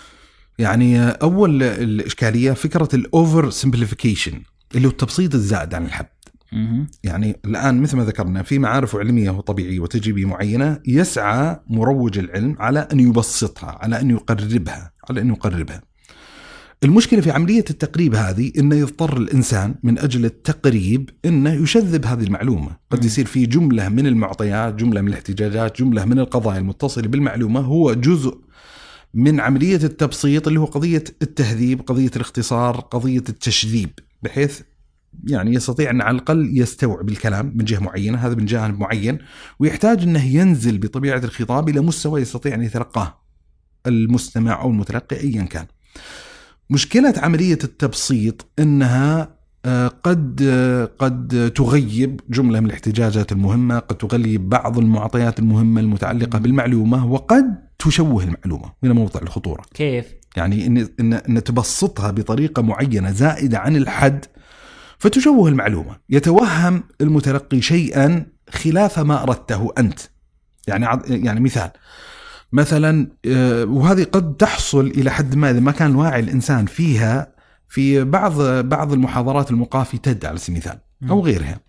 يعني أول الإشكالية فكرة الأوفر سمبليفيكيشن اللي هو التبسيط الزائد عن الحد. يعني الآن مثل ما ذكرنا في معارف علمية وطبيعية وتجريبية معينة، يسعى مروج العلم على أن يبسطها، على أن يقربها، على أن يقربها. المشكلة في عملية التقريب هذه إنه يضطر الإنسان من أجل التقريب إنه يشذب هذه المعلومة. قد يصير في جملة من المعطيات، جملة من الاحتجاجات، جملة من القضايا المتصلة بالمعلومة هو جزء من عملية التبسيط اللي هو قضية التهذيب، قضية الاختصار، قضية التشذيب، بحيث يعني يستطيع أن على الأقل يستوعب الكلام من جهة معينة، هذا من جانب معين، ويحتاج أنه ينزل بطبيعة الخطاب إلى مستوى يستطيع أن يتلقاه المستمع أو المتلقي أيا كان. مشكلة عملية التبسيط أنها قد قد تغيب جملة من الاحتجاجات المهمة، قد تغيب بعض المعطيات المهمة المتعلقة بالمعلومة، وقد تشوه المعلومة من موضع الخطورة. كيف؟ يعني إن, إن, إن تبسطها بطريقة معينة زائدة عن الحد فتشوه المعلومة، يتوهم المتلقي شيئا خلاف ما أردته أنت. يعني يعني مثال مثلا، وهذه قد تحصل إلى حد ما إذا ما كان واعي الإنسان فيها في بعض بعض المحاضرات المقاة في تد على سبيل المثال أو غيرها.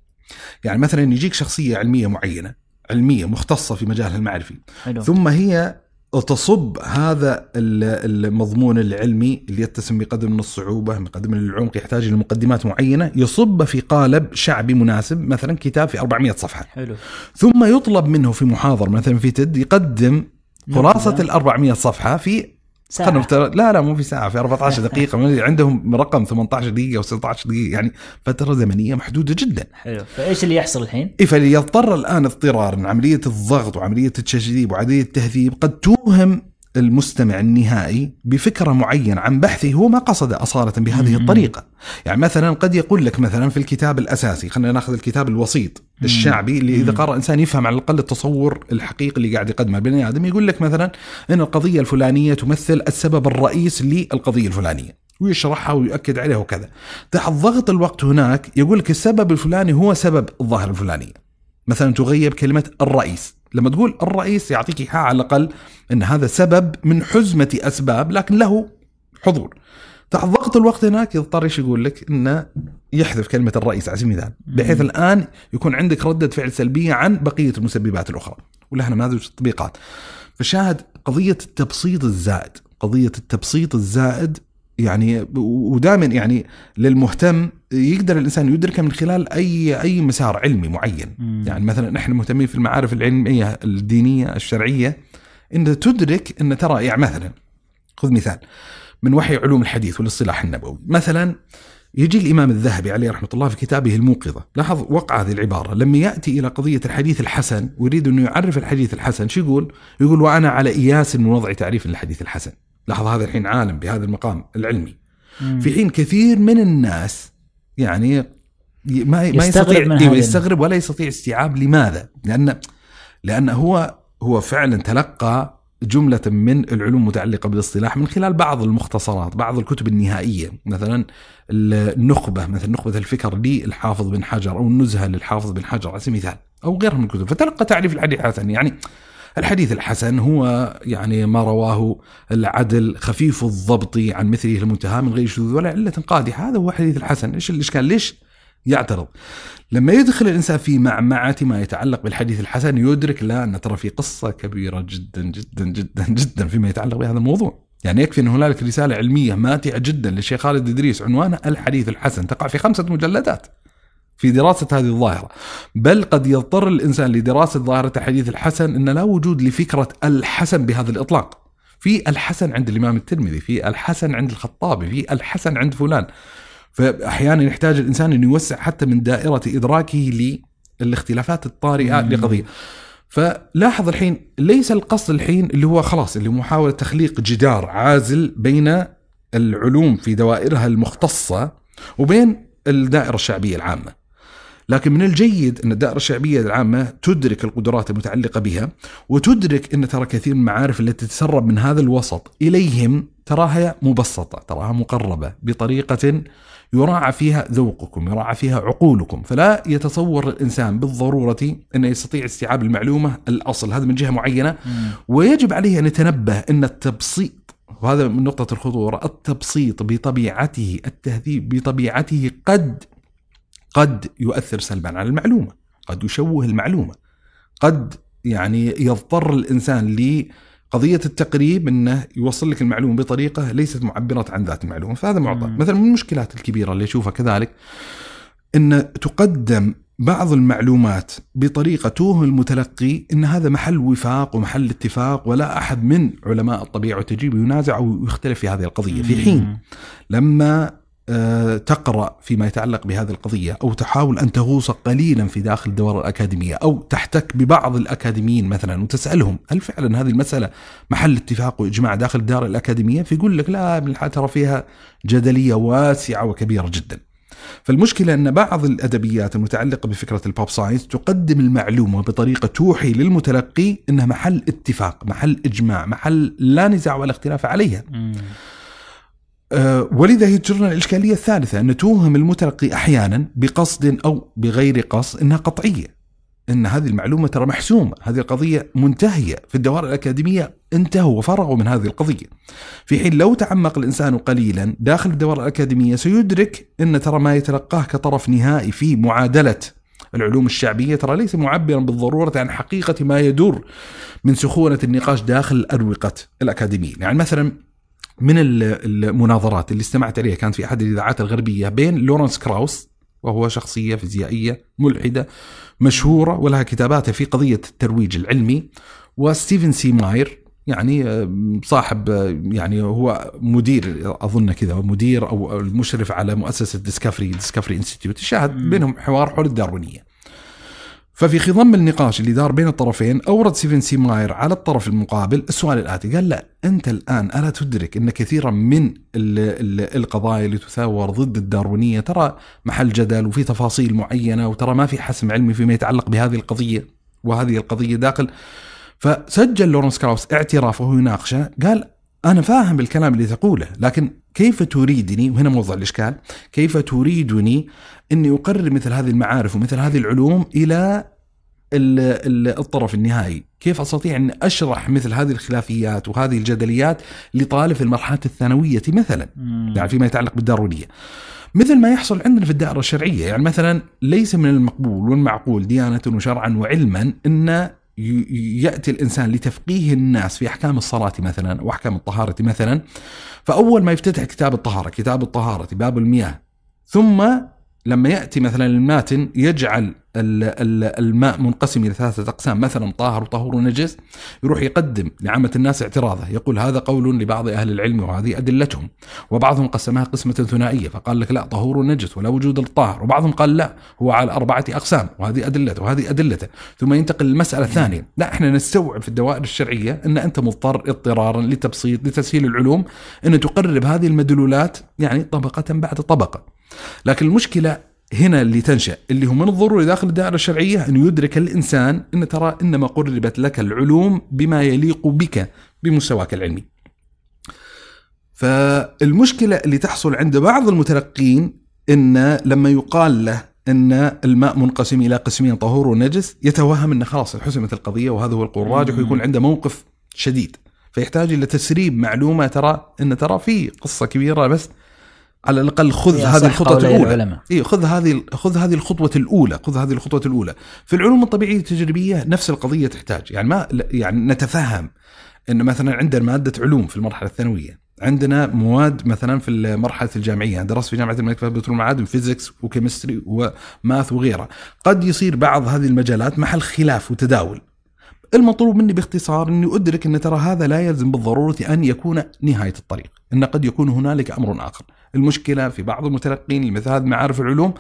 يعني مثلا يجيك شخصية علمية معينة، علمية مختصة في مجالها المعرفي، حلو. ثم هي تصب هذا المضمون العلمي اللي يتسم بقدر من الصعوبة، بقدر من العمق، يحتاج إلى مقدمات معينة، يصب في قالب شعبي مناسب، مثلا كتاب في أربعمائة صفحة، حلو. ثم يطلب منه في محاضرة مثلا في تد يقدم خلاصة الأربعمائة صفحة في ساعة. لا لا مو في ساعة، في أربعة عشر دقيقة. عندهم رقم ثمانية عشر دقيقة أو ستة عشر دقيقة، يعني فترة زمنية محدودة جدا. حلو. فإيش اللي يحصل الحين؟ إيه، فليضطر الآن اضطرارا عملية الضغط وعملية التشذيب وعملية التهذيب قد توهم المستمع النهائي بفكرة معينة عن بحثه هو ما قصد أصالة بهذه الطريقة. يعني مثلا قد يقول لك مثلا في الكتاب الأساسي، خلينا نأخذ الكتاب الوسيط الشعبي اللي إذا قرأ إنسان يفهم على الأقل التصور الحقيقي اللي قاعد يقدمه البني آدم، يقول لك مثلا إن القضية الفلانية تمثل السبب الرئيس للقضية الفلانية، ويشرحها ويؤكد عليها وكذا. تحت ضغط الوقت هناك يقول لك السبب الفلاني هو سبب الظاهرة الفلانية، مثلا تغيب كلمة الرئيس. لما تقول الرئيس يعطيك إيحاء على الأقل أن هذا سبب من حزمة أسباب لكن له حضور. تحت ضغط الوقت هناك يضطر إيش يقول لك إنه يحذف كلمة الرئيس على سبيل المثال، بحيث الآن يكون عندك ردة فعل سلبية عن بقية المسببات الأخرى، ولها نماذج التطبيقات. فشاهد قضية التبسيط الزائد، قضية التبسيط الزائد يعني، ودائما يعني للمهتم يقدر الإنسان يدركه من خلال أي أي مسار علمي معين. مم. يعني مثلا نحن مهتمين في المعارف العلمية الدينية الشرعية، إن تدرك إن ترى يعني مثلا خذ مثال من وحي علوم الحديث والاصطلاح النبوي، مثلا يجي الإمام الذهبي عليه رحمة الله في كتابه الموقظة، لاحظ وقع هذه العبارة لما يأتي إلى قضية الحديث الحسن ويريد أنه يعرف الحديث الحسن، شو يقول؟ يقول وأنا على إياس من وضع تعريف للحديث الحسن. لاحظ هذا الحين عالم بهذا المقام العلمي، مم. في حين كثير من الناس يعني ما ما يستطيع يستغرب ولا يستطيع استيعاب. لماذا؟ لأن لأن هو هو فعلا تلقى جملة من العلوم متعلقة بالاصطلاح من خلال بعض المختصرات، بعض الكتب النهائية، مثلا النخبة، مثل نخبة الفكر للحافظ بن حجر، أو النزهة للحافظ بن حجر على سبيل المثال، أو غيرها من الكتب، فتلقى تعريف الحديث الحسن. يعني الحديث الحسن هو يعني ما رواه العدل خفيف الضبط عن مثله المنتهى من غير شذوذ ولا علة قادحة، هذا هو حديث الحسن. إيش الإشكال؟ ليش يعترض؟ لما يدخل الإنسان في معمعة ما يتعلق بالحديث الحسن يدرك لا أن ترى في قصة كبيرة جدا جدا جدا جدا فيما يتعلق بهذا الموضوع. يعني يكفي أن هنالك رسالة علمية ماتعة جدا للشيخ خالد إدريس عنوانها الحديث الحسن، تقع في خمسة مجلدات في دراسة هذه الظاهرة. بل قد يضطر الإنسان لدراسة ظاهرة الحديث الحسن أن لا وجود لفكرة الحسن بهذا الإطلاق. في الحسن عند الإمام الترمذي، في الحسن عند الخطابي، في الحسن عند فلان. فأحيانا يحتاج الإنسان أن يوسع حتى من دائرة إدراكه للاختلافات الطارئة لقضية. فلاحظ الحين ليس القصد الحين اللي هو خلاص اللي محاولة تخليق جدار عازل بين العلوم في دوائرها المختصة وبين الدائرة الشعبية العامة، لكن من الجيد أن الدائرة الشعبية العامة تدرك القدرات المتعلقة بها، وتدرك أن ترى كثير من المعارف التي تتسرب من هذا الوسط إليهم تراها مبسطة، تراها مقربة بطريقة يراعى فيها ذوقكم، يراعى فيها عقولكم. فلا يتصور الإنسان بالضرورة أن يستطيع استيعاب المعلومة الأصل هذا من جهة معينة، ويجب عليه أن يتنبه أن التبسيط، وهذا من نقطة الخطورة، التبسيط بطبيعته، التهذيب بطبيعته قد قد يؤثر سلبا على المعلومة، قد يشوه المعلومة، قد يعني يضطر الإنسان لقضية التقريب أنه يوصل لك المعلومة بطريقة ليست معبرة عن ذات المعلومة. فهذا معطى. مثلا من المشكلات الكبيرة اللي أشوفها كذلك أن تقدم بعض المعلومات بطريقة توهم المتلقي أن هذا محل وفاق ومحل اتفاق، ولا أحد من علماء الطبيعة والتجريب ينازع أو يختلف في هذه القضية. في حين لما تقرأ فيما يتعلق بهذه القضية أو تحاول أن تغوص قليلا في داخل الدوائر الأكاديمية، أو تحتك ببعض الأكاديميين مثلا وتسألهم هل فعلا هذه المسألة محل اتفاق وإجماع داخل الدائرة الأكاديمية، فيقول لك لا ابن الحاج ترى فيها جدلية واسعة وكبيرة جدا. فالمشكلة أن بعض الأدبيات المتعلقة بفكرة البوب ساينس تقدم المعلومة بطريقة توحي للمتلقي أنها محل اتفاق، محل إجماع، محل لا نزاع ولا اختلاف عليها. أه ولذا يجرنا الإشكالية الثالثة، أن توهم المتلقي أحيانا بقصد أو بغير قصد أنها قطعية، أن هذه المعلومة ترى محسومة، هذه القضية منتهية، في الدوائر الأكاديمية انتهوا وفرغوا من هذه القضية. في حين لو تعمق الإنسان قليلا داخل الدوائر الأكاديمية سيدرك أن ترى ما يتلقاه كطرف نهائي في معادلة العلوم الشعبية ترى ليس معبرا بالضرورة عن حقيقة ما يدور من سخونة النقاش داخل أروقة الأكاديمية. يعني مثلا من المناظرات اللي استمعت عليها كانت في أحد الإذاعات الغربية بين لورنس كراوس، وهو شخصية فيزيائية ملحدة مشهورة ولها كتاباتها في قضية الترويج العلمي، وستيفن سي ماير، يعني صاحب يعني هو مدير أظن كذا، مدير أو المشرف على مؤسسة ديسكفري ديسكفري انستيتيوت. شاهد بينهم حوار حول الداروينية. ففي خضم النقاش اللي دار بين الطرفين أورد ستيفن سي ماير على الطرف المقابل السؤال الآتي، قال لا أنت الآن ألا تدرك أن كثيرا من القضايا اللي تثار ضد الداروينية ترى محل جدل وفي تفاصيل معينة، وترى ما في حسم علمي فيما يتعلق بهذه القضية وهذه القضية داخل. فسجل لورنس كراوس اعترافه ويناقشه، قال أنا فاهم بالكلام اللي تقوله، لكن كيف تريدني، وهنا موضع الإشكال، كيف تريدني أني أقرر مثل هذه المعارف ومثل هذه العلوم إلى الطرف النهائي؟ كيف أستطيع أن أشرح مثل هذه الخلافيات وهذه الجدليات لطالب في المرحلة الثانوية مثلا، يعني فيما يتعلق بالداروينية، مثل ما يحصل عندنا في الدائرة الشرعية. يعني مثلا ليس من المقبول والمعقول ديانة وشرعا وعلما أن يأتي الإنسان لتفقيه الناس في أحكام الصلاة مثلا وأحكام الطهارة مثلا، فأول ما يفتتح كتاب الطهارة، كتاب الطهارة باب المياه، ثم لما يأتي مثلا الماتن يجعل الماء منقسم إلى ثلاثة أقسام مثلا طاهر وطهور ونجس، يروح يقدم لعامة الناس اعتراضه، يقول هذا قول لبعض أهل العلم وهذه أدلتهم، وبعضهم قسمها قسمة ثنائية فقال لك لا طهور ونجس ولا وجود للطاهر، وبعضهم قال لا هو على أربعة أقسام وهذه أدلته وهذه أدلته، ثم ينتقل للمسألة الثانية. لا احنا نستوعب في الدوائر الشرعية أن أنت مضطر اضطرارا لتبسيط لتسهيل العلوم أن تقرب هذه المدلولات يعني طبقة بعد طبقة. لكن المشكلة هنا اللي تنشأ اللي هو من الضروري داخل الدائرة الشرعية أن يدرك الإنسان أن ترى إنما قربت لك العلوم بما يليق بك بمستواك العلمي. فالمشكلة اللي تحصل عند بعض المتلقين إن لما يقال له أن الماء منقسم إلى قسمين طهور ونجس يتوهم أن خلاص حسمت القضية وهذا هو القول الراجح ويكون عنده موقف شديد، فيحتاج إلى تسريب معلومة ترى إن ترى في قصة كبيرة بس على الأقل خذ هذه الخطوة الأولى. إيه خذ هذه خذ هذه الخطوة الأولى خذ هذه الخطوة الأولى. في العلوم الطبيعية التجريبية نفس القضية تحتاج يعني ما يعني نتفهم إن مثلا عندنا مادة علوم في المرحلة الثانوية، عندنا مواد مثلا في المرحلة الجامعية، درس في جامعة الملك فهد بترول المعادن فيزيكس وكيمستري وماث وغيرها، قد يصير بعض هذه المجالات محل خلاف وتداول. المطلوب مني باختصار أني أدرك أن ترى هذا لا يلزم بالضرورة أن يكون نهاية الطريق، أن قد يكون هنالك أمر آخر. المشكلة في بعض المتلقين لمثل هذه معارف العلوم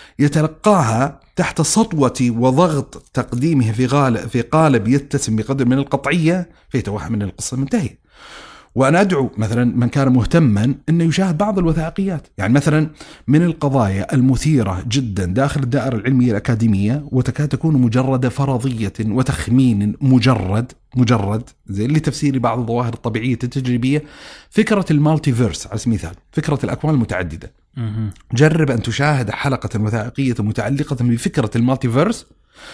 يتلقاها تحت سطوة وضغط تقديمه في غالب في قالب يتسم بقدر من القطعية فيتوهم أن القصة منتهية. وأنا أدعو مثلا من كان مهتما أنه يشاهد بعض الوثائقيات، يعني مثلا من القضايا المثيرة جدا داخل الدائرة العلمية الأكاديمية وتكاد تكون مجرد فرضية وتخمين مجرد مجرد زي لتفسير بعض الظواهر الطبيعية التجريبية، فكرة المالتيفيرس على سبيل المثال، فكرة الأكوان المتعددة. جرب أن تشاهد حلقة وثائقية متعلقة بفكرة المالتيفيرس،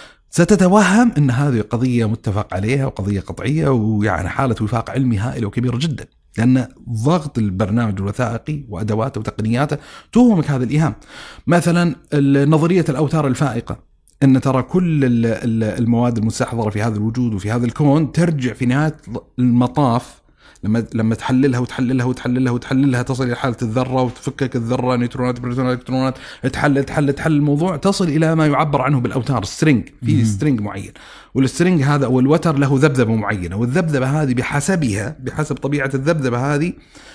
ستتوهم أن هذه قضية متفق عليها وقضية قطعية ويعني حالة وفاق علمي هائلة وكبيرة جدا، لأن ضغط البرنامج الوثائقي وأدواته وتقنياته توهمك هذا الإيهام. مثلا نظرية الأوتار الفائقة، أن ترى كل المواد المستحضرة في هذا الوجود وفي هذا الكون ترجع في نهاية المطاف لما لما تحللها وتحللها وتحللها وتحللها تصل إلى حالة الذرة وتفكك الذرة نيوترونات بروتونات إلكترونات، تحلل تحلل تحلل الموضوع تصل إلى ما يعبر عنه بالأوتار سترينج، في سترينج معين، والسترينج هذا أو الوتر له ذبذبة معينة، والذبذبة هذه بحسبها بحسب طبيعة الذبذبة هذه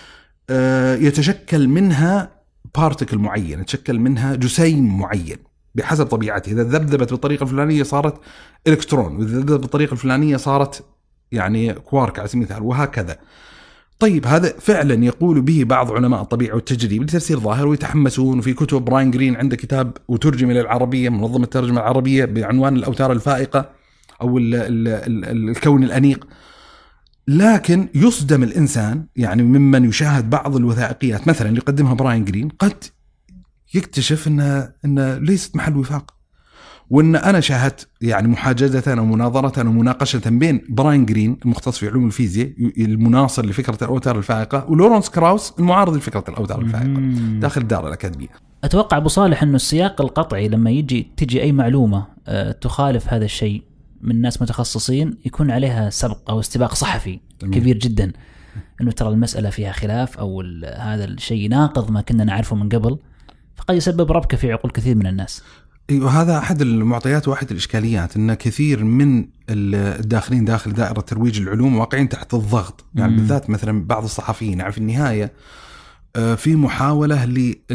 يتشكل منها بارتيكل معين، يتشكل منها جسيم معين بحسب طبيعته. إذا ذبذبت بالطريقة الفلانية صارت إلكترون، وإذا ذبذبت بالطريقة الفلانية صارت يعني كوارك على سبيل المثال، وهكذا. طيب هذا فعلا يقول به بعض علماء الطبيعة والتجريب لتفسير ظاهر ويتحمسون، وفي كتب براين جرين عنده كتاب وترجم إلى العربية منظمة الترجمة العربية بعنوان الأوتار الفائقة أو ال ال ال الكون الأنيق. لكن يصدم الإنسان يعني ممن يشاهد بعض الوثائقيات مثلا اللي يقدمها براين جرين قد يكتشف أنها أنها ليست محل وفاق، وأن أنا شاهدت يعني محاججة ومناظرة ومناقشة بين براين جرين المختص في علوم الفيزياء المناصر لفكرة الأوتار الفائقة ولورنس كراوس المعارض لفكرة الأوتار الفائقة داخل الدار الأكاديمية. أتوقع أبو صالح أنه السياق القطعي لما يجي تجي أي معلومة تخالف هذا الشيء من ناس متخصصين يكون عليها سبق أو استباق صحفي كبير جدا، أنه ترى المسألة فيها خلاف أو هذا الشيء ناقض ما كنا نعرفه من قبل، فقد يسبب ربكة في عقول كثير من الناس. وهذا أحد المعطيات وأحد الإشكاليات، أن كثير من الداخلين داخل دائرة ترويج العلوم واقعين تحت الضغط، يعني مم. بالذات مثلا بعض الصحفيين يعني في النهاية في محاولة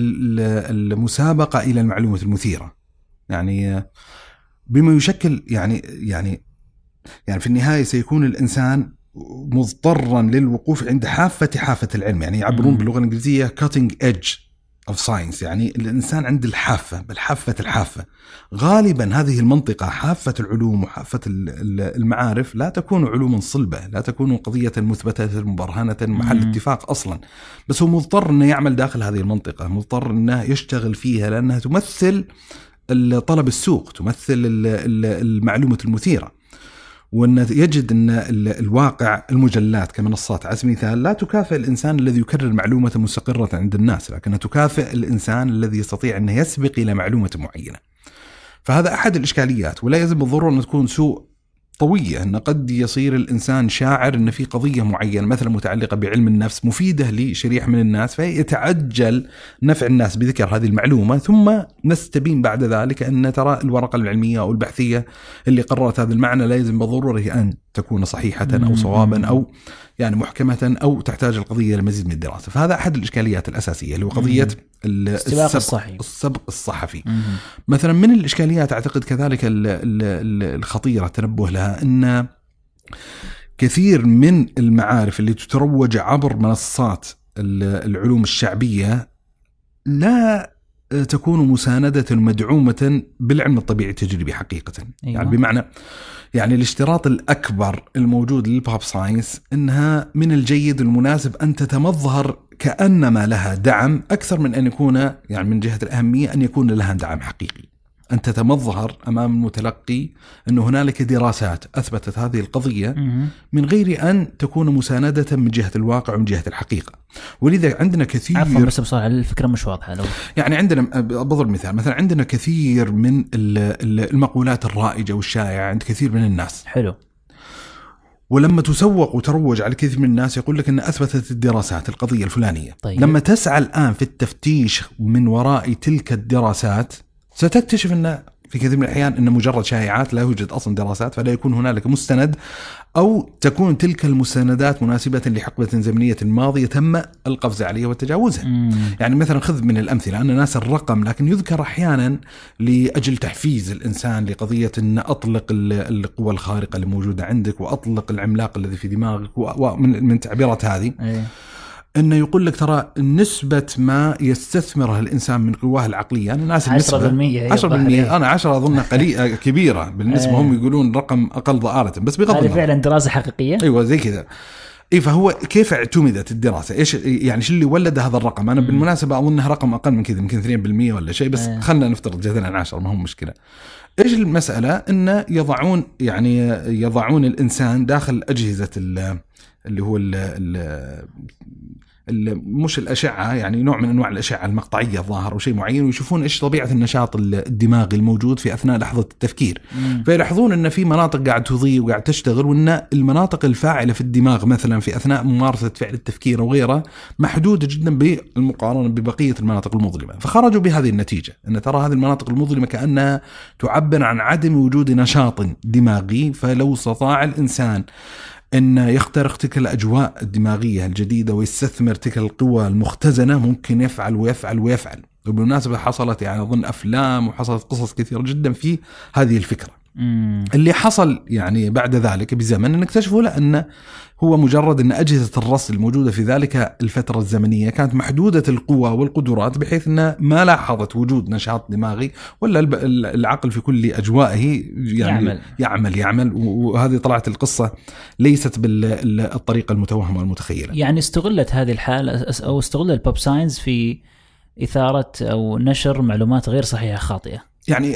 للمسابقة إلى المعلومة المثيرة، يعني بما يشكل يعني يعني يعني في النهاية سيكون الإنسان مضطرا للوقوف عند حافة حافة العلم، يعني يعبرون باللغة الإنجليزية cutting edge of science، يعني الإنسان عند الحافة بالحافة الحافة. غالبا هذه المنطقة حافة العلوم وحافة المعارف لا تكون علوم صلبة، لا تكون قضية مثبتة مبرهنة محل اتفاق أصلا، بس هو مضطر أنه يعمل داخل هذه المنطقة، مضطر أنه يشتغل فيها لأنها تمثل طلب السوق، تمثل المعلومة المثيرة. وأن يجد أن الواقع المجلات كمنصات على سبيل المثال لا تكافئ الإنسان الذي يكرر معلومة مستقرة عند الناس، لكنها تكافئ الإنسان الذي يستطيع أن يسبق إلى معلومة معينة. فهذا أحد الإشكاليات، ولا يلزم بالضرورة أن تكون سوء طوية، أن قد يصير الإنسان شاعر أن في قضية معينة مثلا متعلقة بعلم النفس مفيدة لشريحة من الناس، فيتعجل نفع الناس بذكر هذه المعلومة، ثم نستبين بعد ذلك أن ترى الورقة العلمية أو البحثية اللي قررت هذا المعنى لا يلزم بالضرورة أن تكون صحيحة أو صوابا أو يعني محكمة أو تحتاج القضية لمزيد من الدراسة. فهذا أحد الإشكاليات الأساسية اللي هو قضية السبق الصحفي. السبق الصحفي مثلا. من الإشكاليات أعتقد كذلك الخطيرة تنبه لها أن كثير من المعارف اللي تتروج عبر منصات العلوم الشعبية لا تكون مساندة مدعومة بالعلم الطبيعي التجريبي حقيقة. أيوة. يعني بمعنى يعني الاشتراط الأكبر الموجود للباب ساينس أنها من الجيد المناسب أن تتمظهر كأنما لها دعم أكثر من أن يكون يعني من جهة الأهمية أن يكون لها دعم حقيقي، أن تتمظهر أمام المتلقي أن هنالك دراسات أثبتت هذه القضية من غير أن تكون مساندة من جهة الواقع ومن جهة الحقيقة. ولذا عندنا كثير عفوا بس بصراحة الفكرة مش واضحة. لو يعني عندنا بضرب مثال مثلا عندنا كثير من المقولات الرائجة والشائعة عند كثير من الناس. حلو. ولما تسوق وتروج على كثير من الناس يقول لك أن أثبتت الدراسات القضية الفلانية. طيب. لما تسعى الآن في التفتيش من وراء تلك الدراسات ستكتشف أن في كثير من الأحيان أن مجرد شائعات، لا يوجد أصلا دراسات، فلا يكون هنالك مستند أو تكون تلك المستندات مناسبة لحقبة زمنية ماضية تم القفز عليها وتجاوزها. مم. يعني مثلا خذ من الأمثلة أن ناس الرقم لكن يذكر أحيانا لأجل تحفيز الإنسان لقضية أن أطلق القوى الخارقة اللي موجودة عندك وأطلق العملاق الذي في دماغك ومن تعبيرات هذه. أيه. إنه يقول لك ترى نسبة ما يستثمرها الإنسان من قواه العقلية، أنا ناس عشرة بالمية عشرة بالمية أنا عشرة أظن قليلة كبيرة بالنسبة. هم يقولون رقم أقل ضآلة بس بغض النظر. هذه فعلا دراسة حقيقية. أيوة زي كذا. إيه فهو كيف اعتمدت الدراسة؟ إيش يعني شو اللي ولد هذا الرقم؟ أنا بالمناسبة أظنها رقم أقل من كذا، يمكن اثنين بالمية ولا شيء، بس أيه. خلنا نفترض جدلا عشرة ما هو مشكلة. إيش المسألة؟ إنه يضعون يعني يضعون الإنسان داخل أجهزة اللي هو ال مش الأشعة، يعني نوع من أنواع الأشعة المقطعية الظاهر أو شيء معين، ويشوفون إيش طبيعة النشاط الدماغي الموجود في أثناء لحظة التفكير. مم. فيلاحظون أن في مناطق قاعد تضيء وقاعد تشتغل، وأن المناطق الفاعلة في الدماغ مثلا في أثناء ممارسة فعل التفكير وغيره محدودة جدا بالمقارنة ببقية المناطق المظلمة. فخرجوا بهذه النتيجة أن ترى هذه المناطق المظلمة كأنها تعبر عن عدم وجود نشاط دماغي، فلو استطاع الإنسان أن يخترق تلك الأجواء الدماغية الجديدة ويستثمر تلك القوى المختزنة ممكن يفعل ويفعل ويفعل. وبالمناسبة حصلت يعني أظن أفلام وحصلت قصص كثيرة جدا في هذه الفكرة. مم. اللي حصل يعني بعد ذلك بزمن أن اكتشفوا لأن هو مجرد أن أجهزة الرصد الموجودة في ذلك الفترة الزمنية كانت محدودة القوى والقدرات، بحيث أنها ما لاحظت وجود نشاط دماغي ولا العقل في كل أجوائه يعني يعمل يعمل, يعمل وهذه طلعت القصة ليست بالطريقة المتوهمة والمتخيلة. يعني استغلت هذه الحالة أو استغل البوب ساينس في إثارة أو نشر معلومات غير صحيحة خاطئة يعني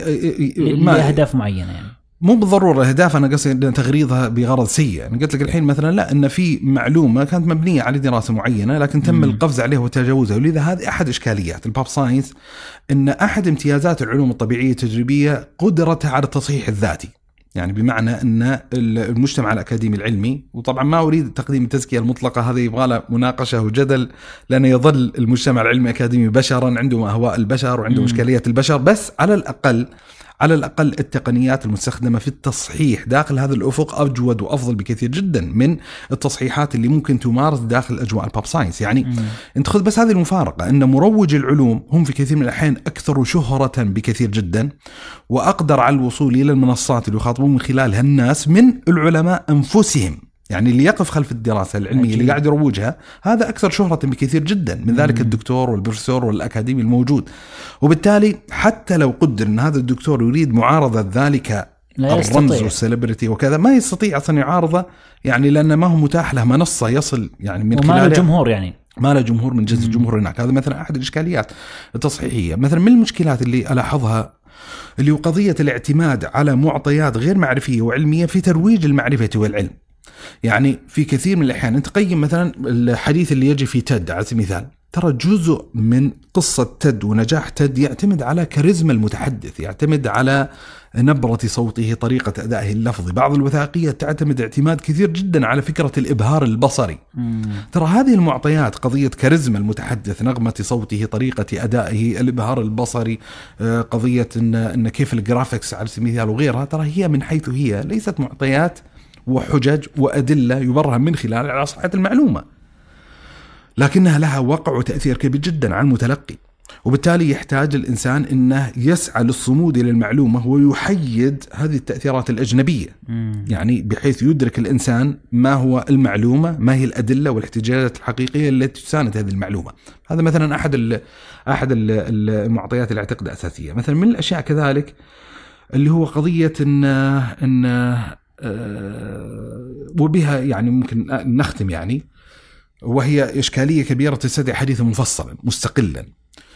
لأهداف معينة. يعني مو بالضرورة أهداف، أنا قصدي تغريضها بغرض سيء. أنا قلت لك الحين مثلا لا أن في معلومة كانت مبنية على دراسة معينة لكن تم م. القفز عليها وتجاوزها، ولذا هذه أحد إشكاليات الباب ساينس، أن أحد امتيازات العلوم الطبيعية التجريبية قدرتها على التصحيح الذاتي. يعني بمعنى أن المجتمع الأكاديمي العلمي، وطبعا ما أريد تقديم التزكية المطلقة، هذه يبغى له مناقشة وجدل، لأن يظل المجتمع العلمي الأكاديمي بشرا عنده أهواء البشر وعنده إشكاليات البشر، بس على الأقل على الأقل التقنيات المستخدمة في التصحيح داخل هذا الأفق أجود وأفضل بكثير جدا من التصحيحات اللي ممكن تمارس داخل أجواء الباب ساينس. يعني مم. انت خذ بس هذه المفارقة أن مروج العلوم هم في كثير من الأحيان أكثر شهرة بكثير جدا وأقدر على الوصول إلى المنصات اللي يخاطبون من خلالها الناس من العلماء أنفسهم. يعني اللي يقف خلف الدراسة العلمية أكيد. اللي قاعد يروجها هذا أكثر شهرة بكثير جدا من ذلك مم. الدكتور والبروفيسور والأكاديمي الموجود. وبالتالي حتى لو قدر أن هذا الدكتور يريد معارضة ذلك الرمز والسليبرتي وكذا، ما يستطيع أصلا يعارضه، يعني لأن ما هو متاح له منصة يصل يعني من خلالها، وما له جمهور، يعني ما له جمهور من جنس الجمهور هناك. هذا مثلا أحد الإشكاليات التصحيحية. مثلا من المشكلات اللي ألاحظها اللي هو قضية الاعتماد على معطيات غير معرفية وعلمية في ترويج المعرفة والعلم. يعني في كثير من الأحيان أنت قيم مثلا الحديث اللي يجي في تد على سبيل المثال، ترى جزء من قصة تد ونجاح تد يعتمد على كاريزما المتحدث، يعتمد على نبرة صوته، طريقة أدائه اللفظي. بعض الوثائقية تعتمد اعتماد كثير جدا على فكرة الإبهار البصري. مم. ترى هذه المعطيات، قضية كاريزما المتحدث، نغمة صوته، طريقة أدائه، الإبهار البصري، قضية إن, إن كيف الجرافيكس على سبيل المثال وغيرها، ترى هي من حيث هي ليست معطيات وحجج وأدلة يبرهن من خلال على صحة المعلومة، لكنها لها وقع وتأثير كبير جدا على المتلقي. وبالتالي يحتاج الإنسان أنه يسعى للصمود إلى المعلومة ويحيد هذه التأثيرات الأجنبية. مم. يعني بحيث يدرك الإنسان ما هو المعلومة، ما هي الأدلة والاحتجاجات الحقيقية التي تساند هذه المعلومة. هذا مثلا أحد ال أحد المعطيات اللي أعتقد أساسية. مثلا من الأشياء كذلك اللي هو قضية إن إن أه وبها يعني ممكن نختم يعني، وهي إشكالية كبيرة تستدعي حديثا مفصلا مستقلا.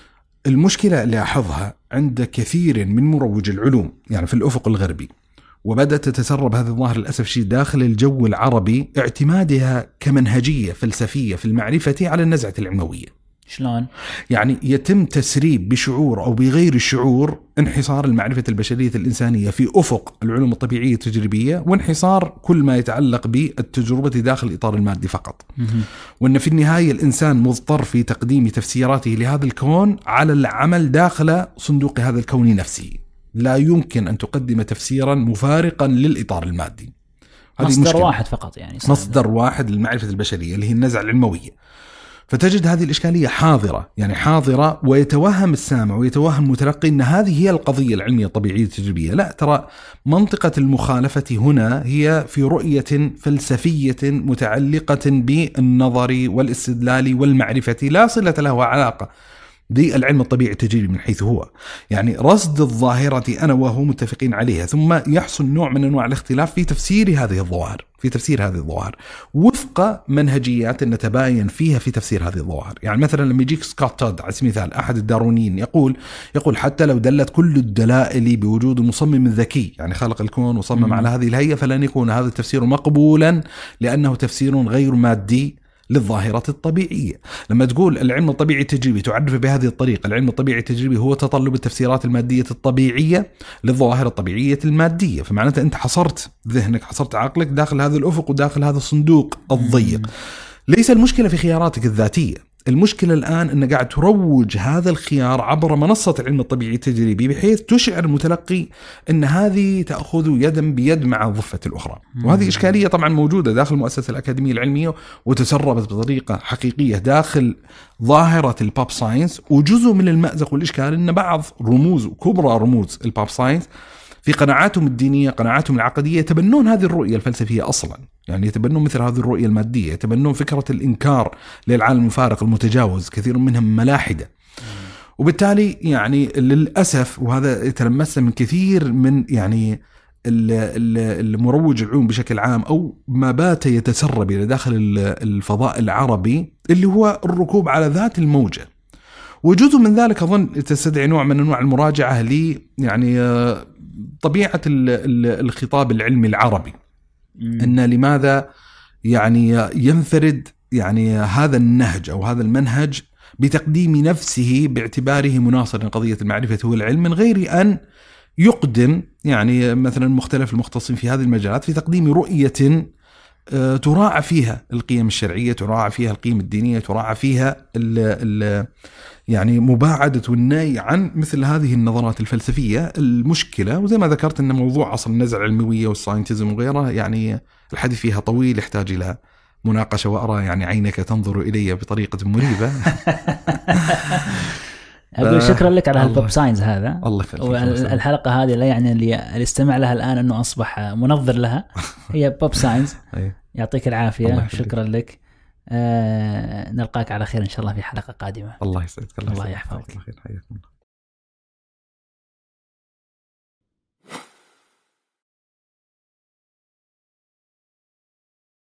المشكلة اللي ألاحظها عند كثير من مروج العلوم يعني في الأفق الغربي، وبدأت تتسرب هذا الظاهر للأسف الشديد داخل الجو العربي، اعتمادها كمنهجية فلسفية في المعرفة على النزعة العلموية. شلون؟ يعني يتم تسريب بشعور أو بغير الشعور انحصار المعرفة البشرية الإنسانية في أفق العلوم الطبيعية التجريبية، وانحصار كل ما يتعلق بالتجربة داخل الإطار المادي فقط. وأن في النهاية الإنسان مضطر في تقديم تفسيراته لهذا الكون على العمل داخل صندوق هذا الكون نفسه. لا يمكن أن تقدم تفسيرا مفارقا للإطار المادي. مصدر واحد فقط، يعني مصدر واحد للمعرفة البشرية اللي هي النزعة العلموية. فتجد هذه الإشكالية حاضرة، يعني حاضرة، ويتوهم السامع ويتوهم المتلقي أن هذه هي القضية العلمية الطبيعية التجريبية. لا، ترى منطقة المخالفة هنا هي في رؤية فلسفية متعلقة بالنظر والاستدلال والمعرفة، لا صلة له وعلاقة بالعلم الطبيعي التجريبي من حيث هو. يعني رصد الظاهرة أنا وهو متفقين عليها، ثم يحصل نوع من أنواع الاختلاف في تفسير هذه الظواهر في تفسير هذه الظواهر وفق منهجيات نتباين فيها في تفسير هذه الظواهر. يعني مثلا لما يجيك سكوت تود على سبيل المثال أحد الدارونيين يقول يقول حتى لو دلت كل الدلائل بوجود مصمم ذكي، يعني خلق الكون وصمم على هذه الهيئة، فلن يكون هذا التفسير مقبولا لأنه تفسير غير مادي للظاهرة الطبيعية. لما تقول العلم الطبيعي التجريبي تعرف بهذه الطريقة، العلم الطبيعي التجريبي هو تطلب التفسيرات المادية الطبيعية للظواهر الطبيعية المادية، فمعناته أنت حصرت ذهنك، حصرت عقلك داخل هذا الأفق وداخل هذا الصندوق الضيق. ليس المشكلة في خياراتك الذاتية، المشكلة الآن أن قاعد تروج هذا الخيار عبر منصة العلم الطبيعي التجريبي بحيث تشعر المتلقي أن هذه تأخذ يدا بيد مع الضفة الأخرى. وهذه إشكالية طبعا موجودة داخل المؤسسة الأكاديمية العلمية وتسربت بطريقة حقيقية داخل ظاهرة الباب ساينس. وجزء من المأزق والإشكال أن بعض رموز كبرى رموز الباب ساينس في قناعاتهم الدينية، قناعاتهم العقدية، يتبنون هذه الرؤية الفلسفية أصلا، يعني يتبنون مثل هذه الرؤية المادية، يتبنون فكرة الإنكار للعالم المفارق المتجاوز، كثير منهم ملاحدة. وبالتالي يعني للأسف، وهذا يتلمسنا من كثير من يعني المروج العلوم بشكل عام أو ما بات يتسرب إلى داخل الفضاء العربي، اللي هو الركوب على ذات الموجة. وجزء من ذلك أظن تستدعي نوع من أنواع المراجعة لي يعني طبيعة الخطاب العلمي العربي، أن لماذا يعني ينفرد يعني هذا النهج أو هذا المنهج بتقديم نفسه باعتباره مناصر لقضية المعرفة والعلم، من غير أن يقدم يعني مثلا مختلف المختصين في هذه المجالات في تقديم رؤية تراعى فيها القيم الشرعية، تراعى فيها القيم الدينية، تراعى فيها ال ال يعني مباعدة والنهي عن مثل هذه النظرات الفلسفية. المشكلة وزي ما ذكرت أن موضوع أصل النزعة العلمية والساينتيزم وغيرها يعني الحديث فيها طويل، يحتاج إلى مناقشة، وأرى يعني عينك تنظر إلي بطريقة مريبة. أقول شكرا لك على هالبوب ساينز هذا. الله يخليك. والحلقة هذه لا يعني اللي استمع لها الآن أنه أصبح منظر لها، هي بوب ساينز. يعطيك العافية، شكرا لك. آه نلقاك على خير إن شاء الله في حلقة قادمة. الله يسعدك. الله يحفظك.